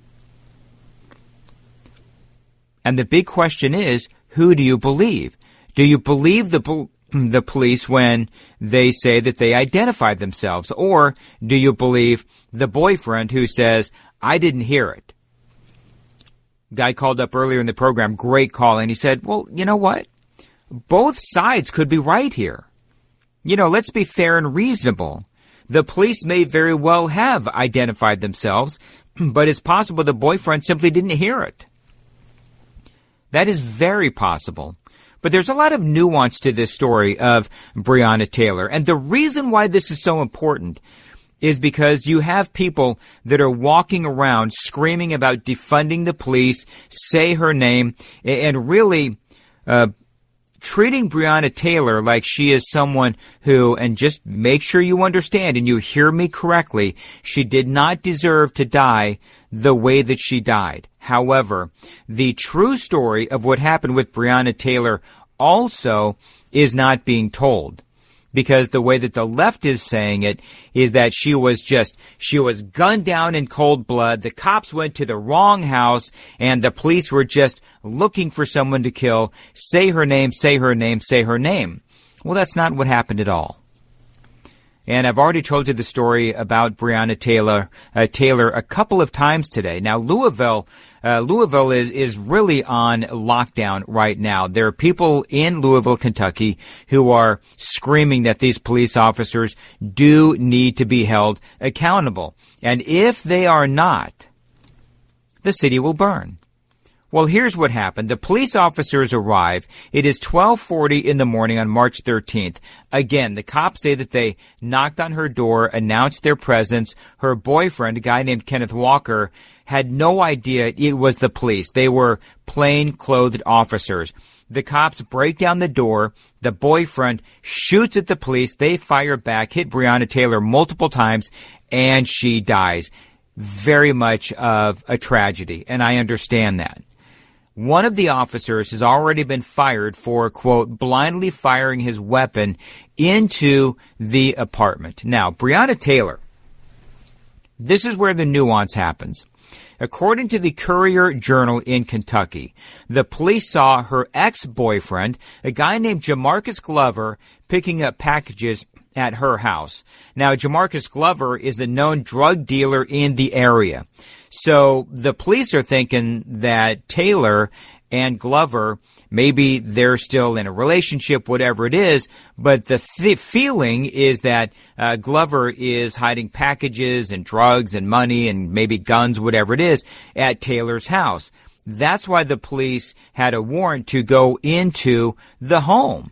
S2: And the big question is, who do you believe? Do you believe the police when they say that they identified themselves? Or do you believe the boyfriend who says, I didn't hear it? Guy called up earlier in the program, great call, and he said, well, you know what? Both sides could be right here. Let's be fair and reasonable. The police may very well have identified themselves, but it's possible the boyfriend simply didn't hear it. That is very possible. But there's a lot of nuance to this story of Breonna Taylor. And the reason why this is so important is because you have people that are walking around screaming about defunding the police, say her name, and really treating Breonna Taylor like she is someone who, and just make sure you understand and you hear me correctly, she did not deserve to die the way that she died. However, the true story of what happened with Breonna Taylor also is not being told. Because the way that the left is saying it is that she was gunned down in cold blood, the cops went to the wrong house, and the police were just looking for someone to kill, say her name, say her name, say her name. Well, that's not what happened at all. And I've already told you the story about Breonna Taylor a couple of times today. Now, Louisville is really on lockdown right now. There are people in Louisville, Kentucky, who are screaming that these police officers do need to be held accountable. And if they are not, the city will burn. Well, here's what happened. The police officers arrive. It is 12:40 in the morning on March 13th. Again, the cops say that they knocked on her door, announced their presence. Her boyfriend, a guy named Kenneth Walker, had no idea it was the police. They were plain-clothed officers. The cops break down the door. The boyfriend shoots at the police. They fire back, hit Breonna Taylor multiple times, and she dies. Very much of a tragedy, and I understand that. One of the officers has already been fired for, quote, blindly firing his weapon into the apartment. Now, Breonna Taylor, this is where the nuance happens. According to the Courier-Journal in Kentucky, the police saw her ex-boyfriend, a guy named Jamarcus Glover, picking up packages at her house. Now, Jamarcus Glover is a known drug dealer in the area. So the police are thinking that Taylor and Glover, maybe they're still in a relationship, whatever it is, but the feeling is that Glover is hiding packages and drugs and money and maybe guns, whatever it is, at Taylor's house. That's why the police had a warrant to go into the home.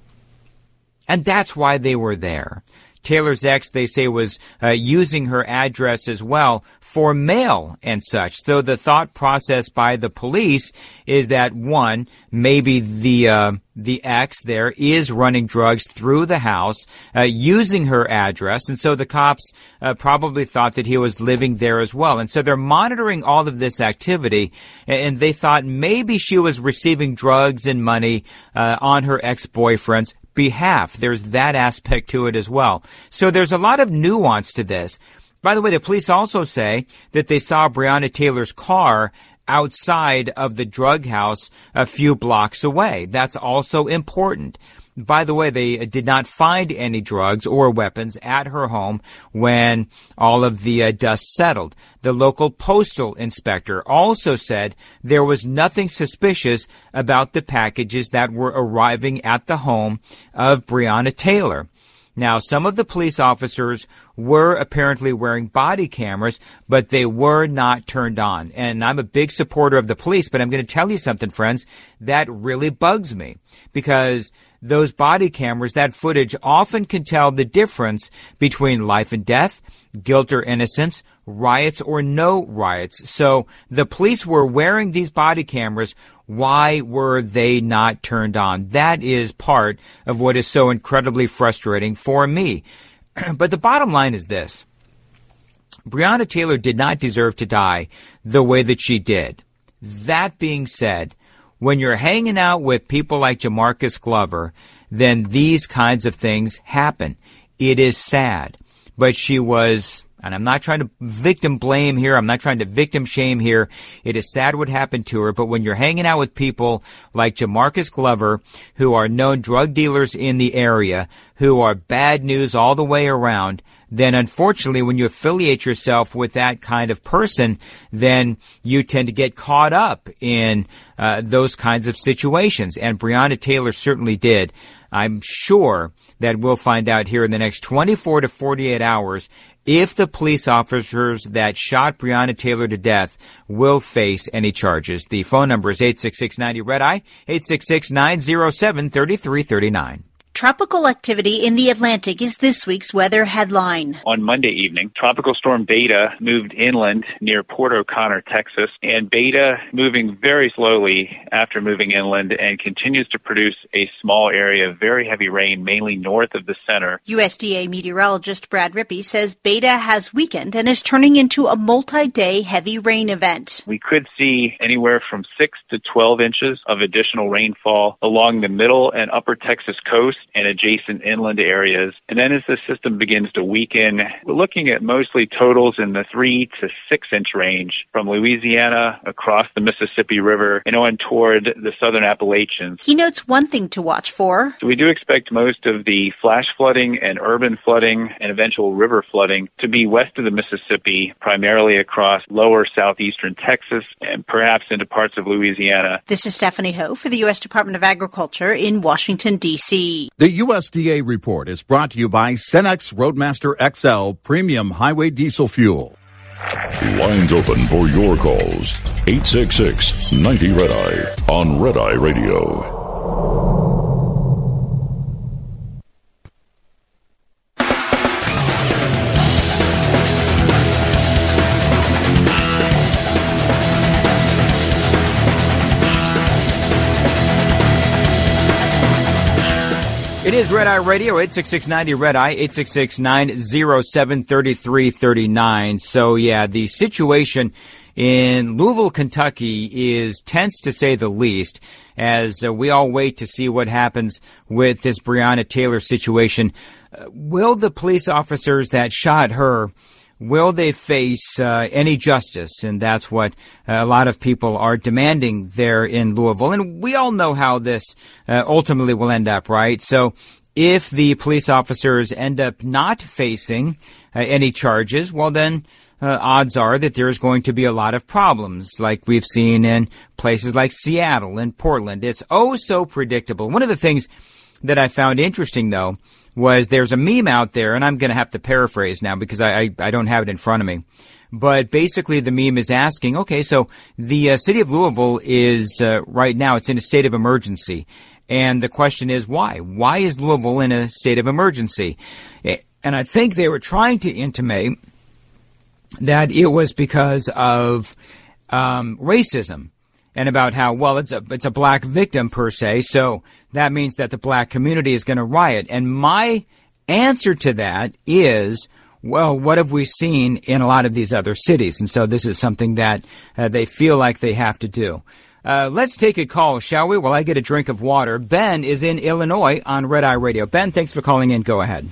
S2: And that's why they were there. Taylor's ex, they say, was using her address as well for mail and such. So the thought process by the police is that, one, maybe the ex there is running drugs through the house, using her address. And so the cops probably thought that he was living there as well. And so they're monitoring all of this activity, and they thought maybe she was receiving drugs and money on her ex-boyfriend's behalf. There's that aspect to it as well. So there's a lot of nuance to this. By the way, the police also say that they saw Breonna Taylor's car outside of the drug house a few blocks away. That's also important. By the way, they did not find any drugs or weapons at her home when all of the dust settled. The local postal inspector also said there was nothing suspicious about the packages that were arriving at the home of Breonna Taylor. Now, some of the police officers were apparently wearing body cameras, but they were not turned on. And I'm a big supporter of the police, but I'm going to tell you something, friends, that really bugs me. Because those body cameras, that footage often can tell the difference between life and death, guilt or innocence, riots or no riots. So the police were wearing these body cameras. Why were they not turned on? That is part of what is so incredibly frustrating for me. But the bottom line is this. Breonna Taylor did not deserve to die the way that she did. That being said, when you're hanging out with people like Jamarcus Glover, then these kinds of things happen. It is sad. But she was, and I'm not trying to victim blame here, I'm not trying to victim shame here. It is sad what happened to her, but when you're hanging out with people like Jamarcus Glover, who are known drug dealers in the area, who are bad news all the way around, then unfortunately when you affiliate yourself with that kind of person, then you tend to get caught up in those kinds of situations. And Breonna Taylor certainly did. I'm sure that we'll find out here in the next 24 to 48 hours if the police officers that shot Breonna Taylor to death will face any charges. The phone number is 866-90-RED-EYE, 866-907-3339.
S14: Tropical activity in the Atlantic is this week's weather headline.
S15: On Monday evening, Tropical Storm Beta moved inland near Port O'Connor, Texas, and Beta moving very slowly after moving inland and continues to produce a small area of very heavy rain, mainly north of the center.
S14: USDA meteorologist Brad Rippey says Beta has weakened and is turning into a multi-day heavy rain event.
S15: We could see anywhere from 6 to 12 inches of additional rainfall along the middle and upper Texas coast and adjacent inland areas. And then as the system begins to weaken, we're looking at mostly totals in the 3 to 6 inch range from Louisiana across the Mississippi River and on toward the southern Appalachians.
S14: He notes one thing to watch for.
S15: So we do expect most of the flash flooding and urban flooding and eventual river flooding to be west of the Mississippi, primarily across lower southeastern Texas and perhaps into parts of Louisiana.
S14: This is Stephanie Ho for the U.S. Department of Agriculture in Washington, D.C.
S16: The USDA report is brought to you by Cenex Roadmaster XL Premium Highway Diesel Fuel.
S1: Lines open for your calls. 866-90-RED-EYE on Red Eye Radio.
S2: It is Red Eye Radio, 866-90-RED-EYE, 866-907-3339. So, yeah, the situation in Louisville, Kentucky is tense to say the least, as we all wait to see what happens with this Breonna Taylor situation. Will the police officers that shot her, will they face any justice? And that's what a lot of people are demanding there in Louisville. And we all know how this ultimately will end up, right? So if the police officers end up not facing any charges, well, then odds are that there's going to be a lot of problems like we've seen in places like Seattle and Portland. It's oh so predictable. One of the things that I found interesting, though, was there's a meme out there, and I'm going to have to paraphrase now because I don't have it in front of me. But basically the meme is asking, okay, so the city of Louisville is right now, it's in a state of emergency. And the question is why? Why is Louisville in a state of emergency? And I think they were trying to intimate that it was because of racism. And about how, well, it's a black victim per se, so that means that the black community is going to riot. And my answer to that is, well, what have we seen in a lot of these other cities? And so this is something that they feel like they have to do. Let's take a call, shall we? While I get a drink of water. Ben is in Illinois on Red Eye Radio. Ben, thanks for calling in. Go ahead.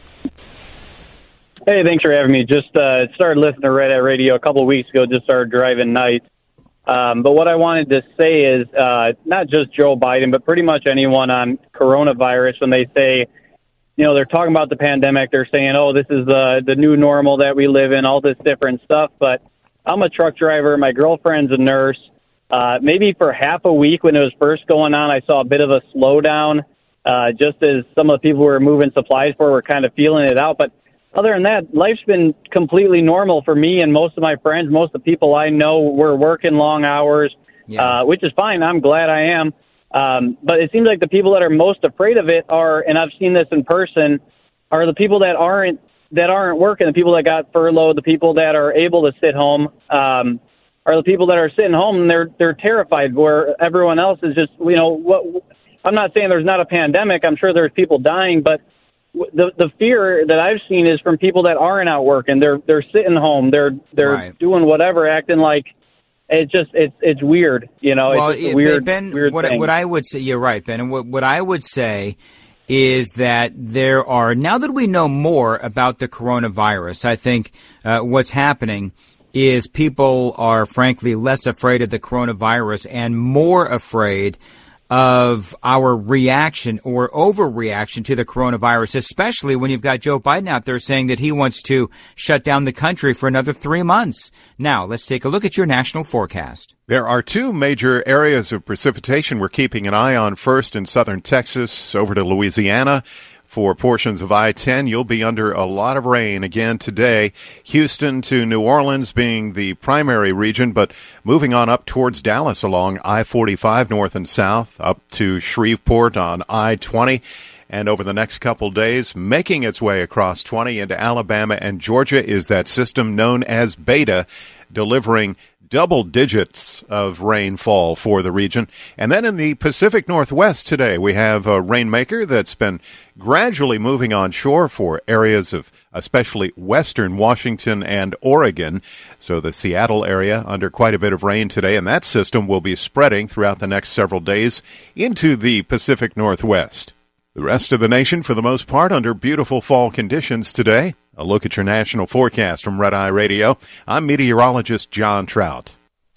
S17: Hey, thanks for having me. Just started listening to Red Eye Radio a couple of weeks ago, just started driving nights. But what I wanted to say is not just Joe Biden, but pretty much anyone on coronavirus, when they say, you know, they're talking about the pandemic, they're saying, oh, this is the new normal that we live in, all this different stuff. But I'm a truck driver. My girlfriend's a nurse. Maybe for half a week when it was first going on, I saw a bit of a slowdown, just as some of the people we were moving supplies for were kind of feeling it out. But other than that, life's been completely normal for me and most of my friends. Most of the people I know, we're working long hours, which is fine. I'm glad I am. But it seems like the people that are most afraid of it are, and I've seen this in person, are the people that aren't working, the people that got furloughed, the people that are able to sit home, are the people that are sitting home and they're terrified, where everyone else is just, you know, I'm not saying there's not a pandemic. I'm sure there's people dying, but the fear that I've seen is from people that aren't out working. They're sitting home. They're right. Doing whatever, acting like it's weird. You know,
S2: well,
S17: it's just a weird,
S2: Ben,
S17: weird thing.
S2: What I would say, you're right, Ben. And what I would say is that there are, now that we know more about the coronavirus, I think what's happening is people are frankly less afraid of the coronavirus and more afraid of our reaction or overreaction to the coronavirus, especially when you've got Joe Biden out there saying that he wants to shut down the country for another 3 months. Now, let's take a look at your national forecast.
S18: There are two major areas of precipitation we're keeping an eye on. First, in southern Texas, over to Louisiana. For portions of I-10, you'll be under a lot of rain again today. Houston to New Orleans being the primary region, but moving on up towards Dallas along I-45 north and south, up to Shreveport on I-20. And over the next couple days, making its way across 20 into Alabama and Georgia is that system known as Beta, delivering double digits of rainfall for the region. And then in the Pacific Northwest today, we have a rainmaker that's been gradually moving onshore for areas of especially western Washington and Oregon. So the Seattle area under quite a bit of rain today, and that system will be spreading throughout the next several days into the Pacific Northwest. The rest of the nation, for the most part, under beautiful fall conditions today. A look at your national forecast from Red Eye Radio. I'm meteorologist John Trout.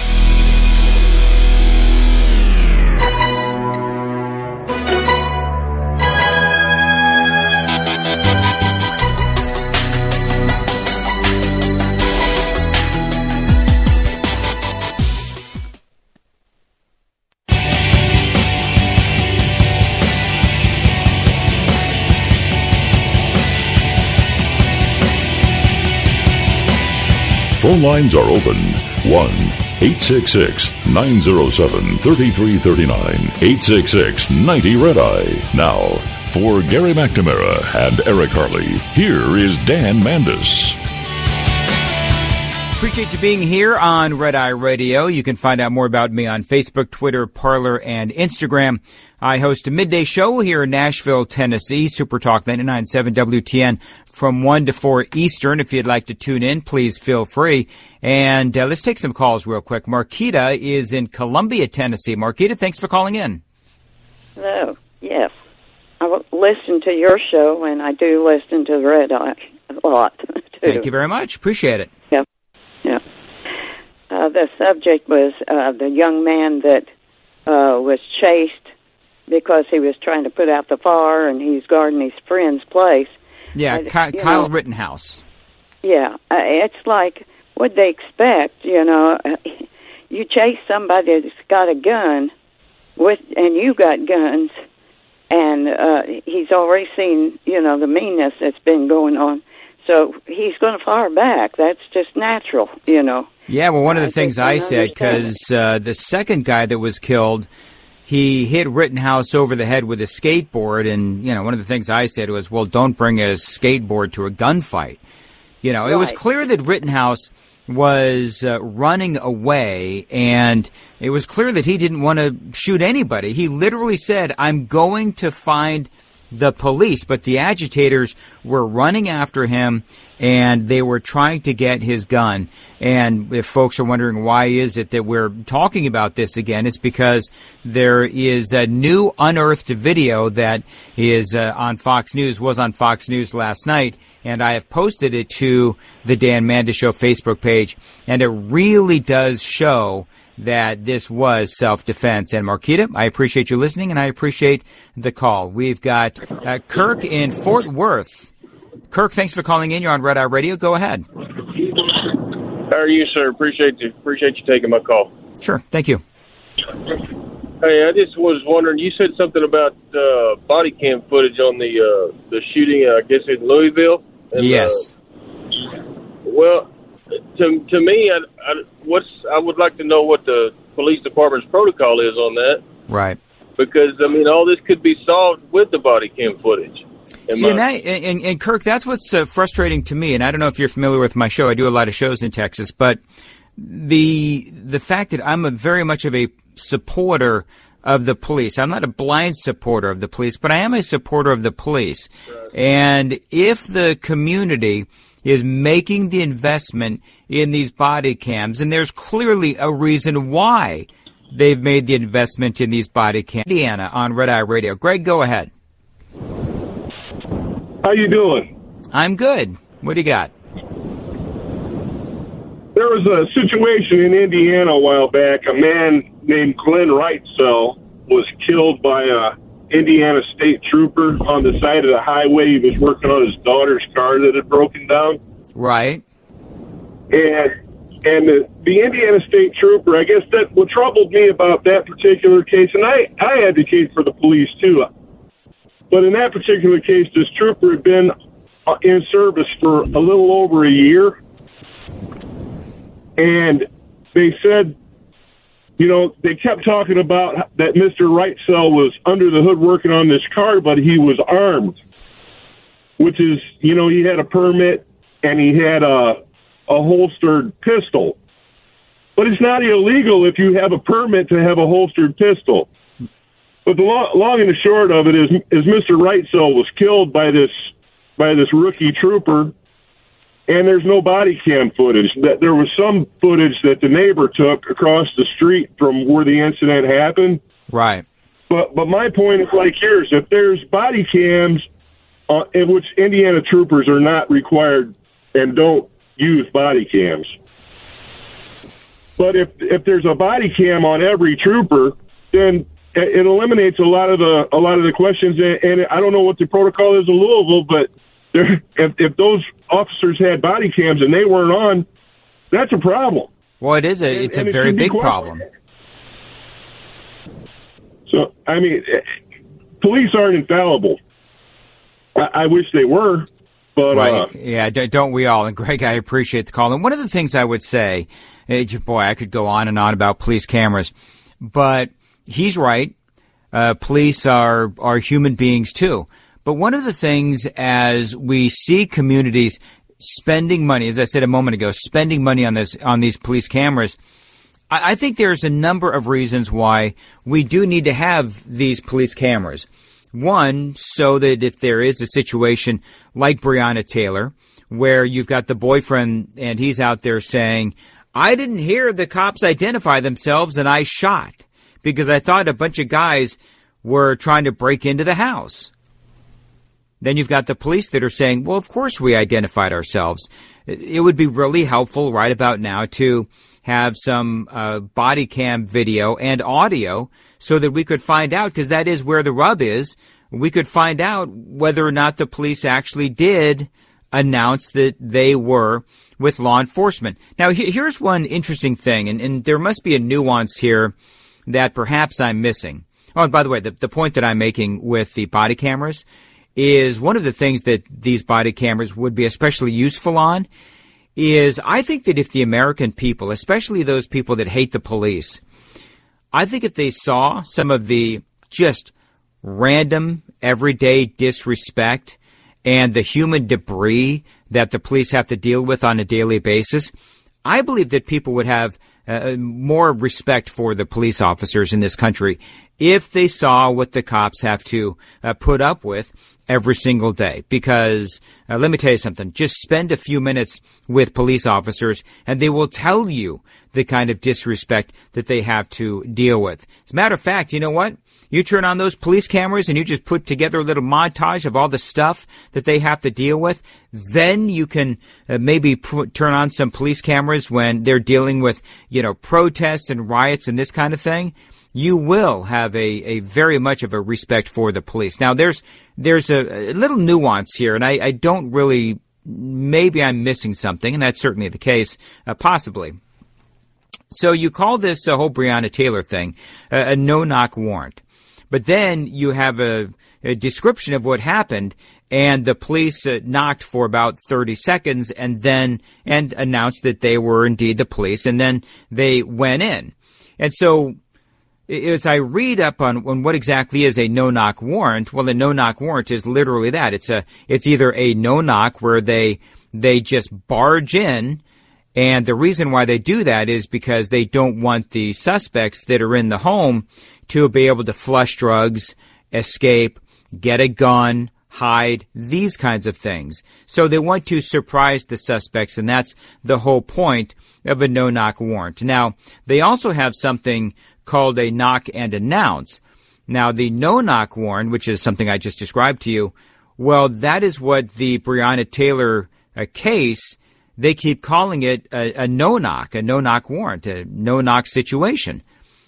S1: Phone lines are open. 1-866-907-3339. 866-90-RED-EYE. Now, for Gary McNamara and Eric Harley, here is Dan Mandis.
S2: Appreciate you being here on Red Eye Radio. You can find out more about me on Facebook, Twitter, Parler, and Instagram. I host a midday show here in Nashville, Tennessee, Super Talk 99.7 WTN from 1 to 4 Eastern. If you'd like to tune in, please feel free. And let's take some calls real quick. Marquita is in Columbia, Tennessee. Marquita, thanks for calling in.
S19: Hello. Yes. I listen to your show, and I do listen to Red Eye a lot, too.
S2: Thank you very much. Appreciate it.
S19: Yep. Yeah. The subject was the young man that was chased because he was trying to put out the fire and he's guarding his friend's place.
S2: Yeah, Kyle Rittenhouse.
S19: Yeah, it's like, what'd they expect? You know, you chase somebody that's got a gun, and you got guns, and he's already seen, you know, the meanness that's been going on. So he's going to fire back. That's just natural, you know.
S2: Yeah, well, one of the things I said, because the second guy that was killed, he hit Rittenhouse over the head with a skateboard, and, you know, one of the things I said was, well, don't bring a skateboard to a gunfight. You know, It was clear that Rittenhouse was running away, and it was clear that he didn't want to shoot anybody. He literally said, I'm going to find the police, but the agitators were running after him, and they were trying to get his gun. And if folks are wondering why is it that we're talking about this again, it's because there is a new unearthed video that is on Fox News, was on Fox News last night, and I have posted it to the Dan Mandis Show Facebook page, and it really does show that this was self-defense. And Marquita, I appreciate you listening, and I appreciate the call. We've got Kirk in Fort Worth. Kirk, thanks for calling in. You're on Red Eye Radio. Go ahead.
S20: How are you, sir? Appreciate you taking my call.
S2: Sure. Thank you.
S20: Hey, I just was wondering, you said something about body cam footage on the shooting, I guess, in Louisville. And,
S2: yes.
S20: Well, to me, I would like to know what the police department's protocol is on that.
S2: Right.
S20: Because, I mean, all this could be solved with the body cam footage.
S2: See, and Kirk, that's what's frustrating to me. And I don't know if you're familiar with my show. I do a lot of shows in Texas. But the fact that I'm very much of a supporter of the police. I'm not a blind supporter of the police, but I am a supporter of the police. Right. And if the community is making the investment in these body cams, and there's clearly a reason why they've made the investment in these body cams. Indiana on Red Eye Radio. Greg, go ahead.
S20: How you doing?
S2: I'm good. What do you got?
S20: There was a situation in Indiana a while back. A man named Glenn Wrightsell was killed by a Indiana State Trooper on the side of the highway. He was working on his daughter's car that had broken down.
S2: Right.
S20: And the Indiana State Trooper, I guess that what troubled me about that particular case, and I advocate for the police too, but in that particular case, this trooper had been in service for a little over a year, and they said, they kept talking about that Mr. Wrightsell was under the hood working on this car, but he was armed, which is, he had a permit and he had a holstered pistol. But it's not illegal if you have a permit to have a holstered pistol. But the long and the short of it is Mr. Wrightsell was killed by this rookie trooper, and there's no body cam footage. There was some footage that the neighbor took across the street from where the incident happened.
S2: Right.
S20: But my point is like yours. If there's body cams, in which Indiana troopers are not required and don't use body cams. But if there's a body cam on every trooper, then it eliminates a lot of the questions. And I don't know what the protocol is in Louisville, but if those officers had body cams and they weren't on, that's a problem.
S2: Well, it's a very big problem.
S20: So, I mean, police aren't infallible. I wish they were. But,
S2: right. Yeah, don't we all? And Greg, I appreciate the call. And one of the things I would say, boy, I could go on and on about police cameras, but he's right. Police are human beings too. But one of the things as we see communities spending money, as I said a moment ago, spending money on these police cameras, I think there's a number of reasons why we do need to have these police cameras. One, so that if there is a situation like Breonna Taylor, where you've got the boyfriend and he's out there saying, I didn't hear the cops identify themselves and I shot because I thought a bunch of guys were trying to break into the house. Then you've got the police that are saying, well, of course we identified ourselves. It would be really helpful right about now to have some body cam video and audio so that we could find out, because that is where the rub is, we could find out whether or not the police actually did announce that they were with law enforcement. Now, here's one interesting thing, and there must be a nuance here that perhaps I'm missing. Oh, and by the way, the point that I'm making with the body cameras is one of the things that these body cameras would be especially useful on is I think that if the American people, especially those people that hate the police, I think if they saw some of the just random, everyday disrespect and the human debris that the police have to deal with on a daily basis, I believe that people would have more respect for the police officers in this country if they saw what the cops have to put up with every single day. Because let me tell you something, just spend a few minutes with police officers and they will tell you the kind of disrespect that they have to deal with. As a matter of fact, you know what? You turn on those police cameras and you just put together a little montage of all the stuff that they have to deal with. Then you can maybe turn on some police cameras when they're dealing with, protests and riots and this kind of thing. You will have a very much of a respect for the police. Now, there's a little nuance here, and I don't really, maybe I'm missing something, and that's certainly the case, possibly. So you call this whole Breonna Taylor thing a no-knock warrant. But then you have a description of what happened, and the police knocked for about 30 seconds and announced that they were indeed the police, and then they went in. And so as I read up on what exactly is a no-knock warrant, well, a no-knock warrant is literally that. It's either a no-knock where they just barge in, and the reason why they do that is because they don't want the suspects that are in the home to be able to flush drugs, escape, get a gun, hide, these kinds of things. So they want to surprise the suspects, and that's the whole point of a no-knock warrant. Now, they also have something called a knock and announce. Now, the no-knock warrant, which is something I just described to you, well, that is what the Breonna Taylor case, they keep calling it a no-knock warrant, a no-knock situation.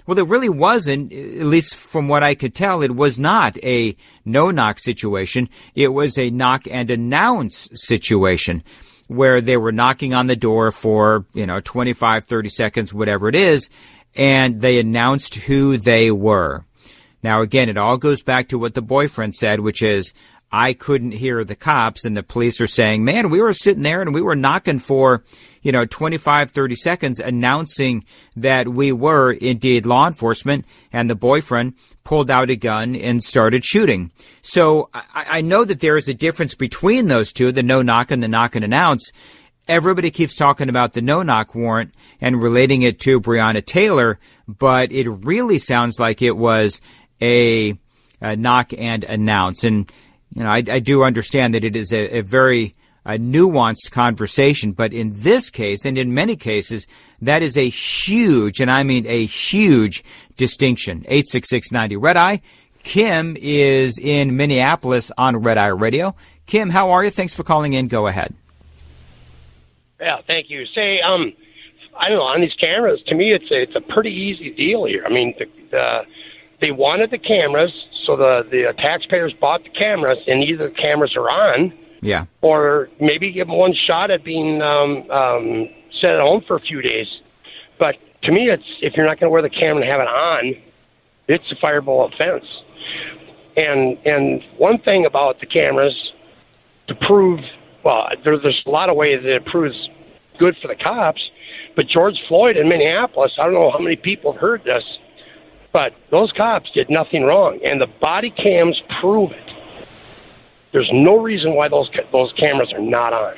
S2: Well, it really wasn't, at least from what I could tell, it was not a no-knock situation. It was a knock and announce situation where they were knocking on the door for, 25, 30 seconds, whatever it is, and they announced who they were. Now, again, it all goes back to what the boyfriend said, which is, I couldn't hear the cops, and the police are saying, man, we were sitting there and we were knocking for, 25, 30 seconds announcing that we were indeed law enforcement, and the boyfriend pulled out a gun and started shooting. So I know that there is a difference between those two, the no-knock and the knock and announce. Everybody keeps talking about the no-knock warrant and relating it to Breonna Taylor, but it really sounds like it was a knock and announce. And, I do understand that it is a very nuanced conversation, but in this case, and in many cases, that is a huge, and I mean a huge distinction. 86690 Red Eye. Kim is in Minneapolis on Red Eye Radio. Kim, how are you? Thanks for calling in. Go ahead.
S21: Yeah, thank you. Say, I don't know, on these cameras, to me, it's a pretty easy deal here. I mean, they wanted the cameras, so the taxpayers bought the cameras, and either the cameras are on,
S2: yeah, or
S21: maybe give them one shot at being sent at home for a few days. But to me, it's if you're not going to wear the camera and have it on, it's a fireable offense. And one thing about the cameras to prove, well, there's a lot of ways that it proves good for the cops, but George Floyd in Minneapolis, I don't know how many people have heard this, but those cops did nothing wrong, and the body cams prove it. There's no reason why those cameras are not on.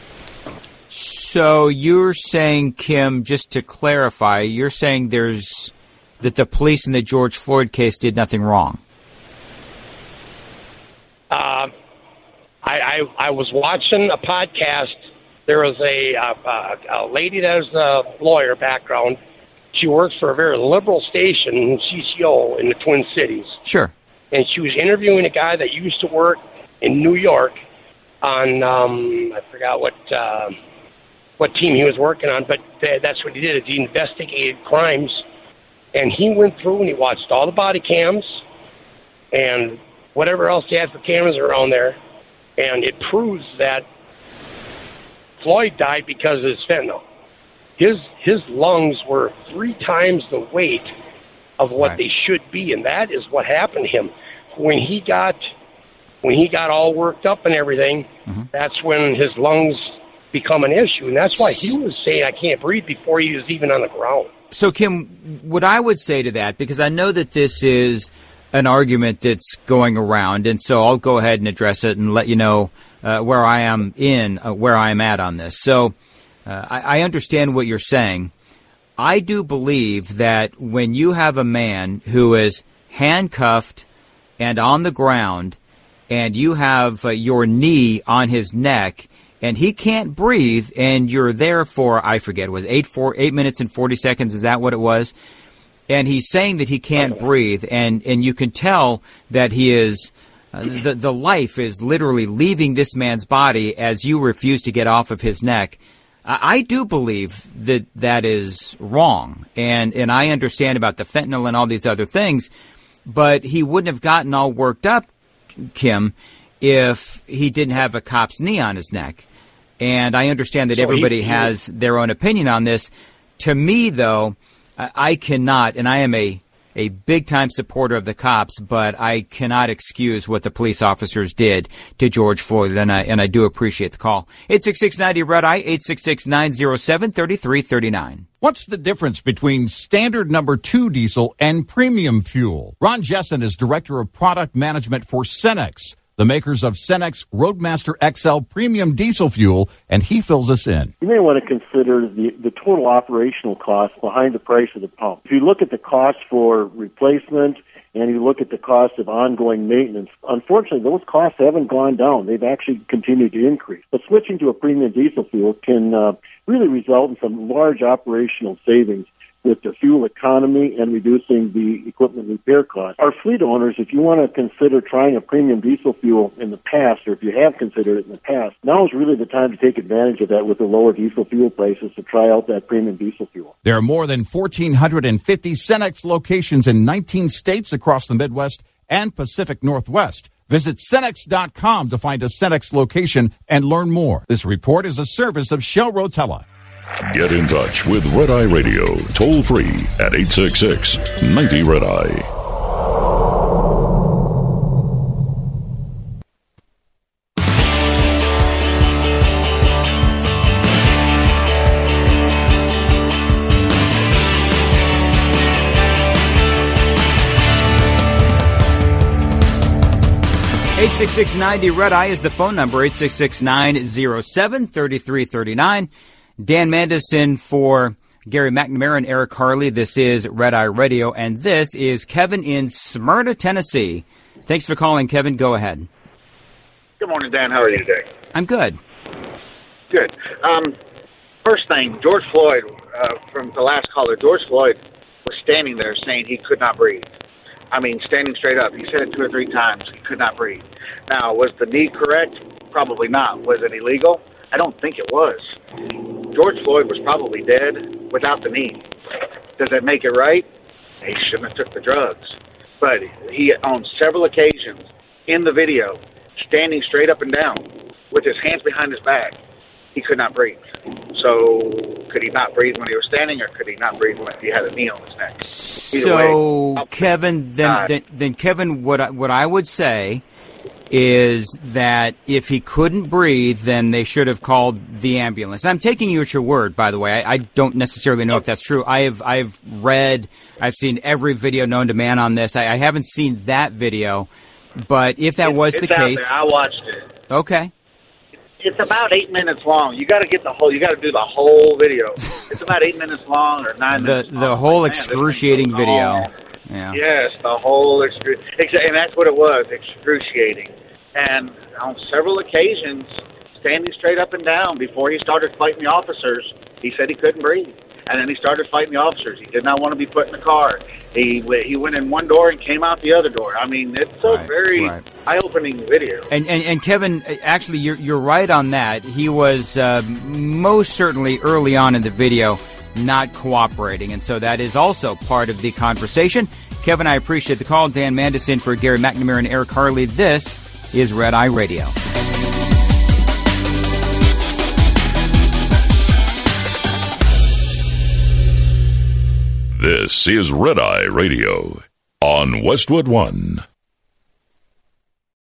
S2: So you're saying, Kim, just to clarify, you're saying that the police in the George Floyd case did nothing wrong?
S21: I was watching a podcast. There was a lady that was a lawyer background. She works for a very liberal station in CCO in the Twin Cities.
S2: Sure.
S21: And she was interviewing a guy that used to work in New York on, I forgot what team he was working on, but that's what he did, is he investigated crimes. And he went through and he watched all the body cams and whatever else he had for cameras around there. And it proves that Floyd died because of his fentanyl. His lungs were 3 times the weight of what they should be, and that is what happened to him. When he got all worked up and everything, that's when his lungs become an issue, and that's why he was saying, I can't breathe, before he was even on the ground.
S2: So, Kim, what I would say to that, because I know that this is an argument that's going around, and so I'll go ahead and address it and let you know where I am at on this. So I understand what you're saying. I do believe that when you have a man who is handcuffed and on the ground, and you have your knee on his neck, and he can't breathe, and you're there for, I forget, it was 8 minutes and 40 seconds, is that what it was? And he's saying that he can't breathe, and you can tell that he is, the life is literally leaving this man's body as you refuse to get off of his neck. I do believe that is wrong, and I understand about the fentanyl and all these other things, but he wouldn't have gotten all worked up, Kim, if he didn't have a cop's knee on his neck. And I understand that everybody has their own opinion on this. To me, though, I cannot, and I am a big-time supporter of the cops, but I cannot excuse what the police officers did to George Floyd, and I do appreciate the call. 866-90 Red Eye, 866-907-3339.
S16: What's the difference between standard number 2 diesel and premium fuel? Ron Jessen is Director of Product Management for Cenex, the makers of Cenex Roadmaster XL Premium Diesel Fuel, and he fills us in.
S22: You may want to consider the total operational cost behind the price of the pump. If you look at the cost for replacement and you look at the cost of ongoing maintenance, unfortunately, those costs haven't gone down. They've actually continued to increase. But switching to a premium diesel fuel can really result in some large operational savings with the fuel economy and reducing the equipment repair costs. Our fleet owners, if you want to consider trying a premium diesel fuel in the past, or if you have considered it in the past, now is really the time to take advantage of that with the lower diesel fuel prices to try out that premium diesel fuel.
S16: There are more than 1,450 Cenex locations in 19 states across the Midwest and Pacific Northwest. Visit Cenex.com to find a Cenex location and learn more. This report is a service of Shell Rotella.
S1: Get in touch with Red Eye Radio, toll free at 866-90-RED-EYE.
S2: #866-90-RED-EYE is the phone number, 866-907-3339. Dan Mandison for Gary McNamara and Eric Harley. This is Red Eye Radio, and this is Kevin in Smyrna, Tennessee. Thanks for calling, Kevin. Go ahead.
S3: Good morning, Dan. How are you today?
S2: I'm good.
S3: Good. First thing, George Floyd, from the last caller, George Floyd was standing there saying he could not breathe. I mean, standing straight up. He said it 2 or 3 times. He could not breathe. Now, was the knee correct? Probably not. Was it illegal? I don't think it was. George Floyd was probably dead without the knee. Does that make it right? He shouldn't have took the drugs. But he, on several occasions in the video, standing straight up and down with his hands behind his back, he could not breathe. So could he not breathe when he was standing, or could he not breathe when he had a knee on his neck?
S2: So, Kevin, then Kevin, what I would say is that if he couldn't breathe, then they should have called the ambulance. I'm taking you at your word, by the way. I don't necessarily know if that's true. I've seen every video known to man on this. I haven't seen that video, but if that was the case,
S3: I watched it.
S2: Okay.
S3: It's about 8 minutes long. You got to do the whole video. It's about 8 minutes long or 9 minutes long.
S2: The whole excruciating video. Yeah.
S3: Yes, the whole and that's what it was, excruciating. And on several occasions, standing straight up and down before he started fighting the officers, he said he couldn't breathe. And then he started fighting the officers. He did not want to be put in the car. He went in one door and came out the other door. I mean, it's a very eye-opening video.
S2: And Kevin, actually, you're right on that. He was most certainly early on in the video not cooperating, and so that is also part of the conversation. Kevin, I appreciate the call. Dan Mandison for Gary McNamara and Eric Harley. This is Red Eye Radio.
S1: This is Red Eye Radio on Westwood One.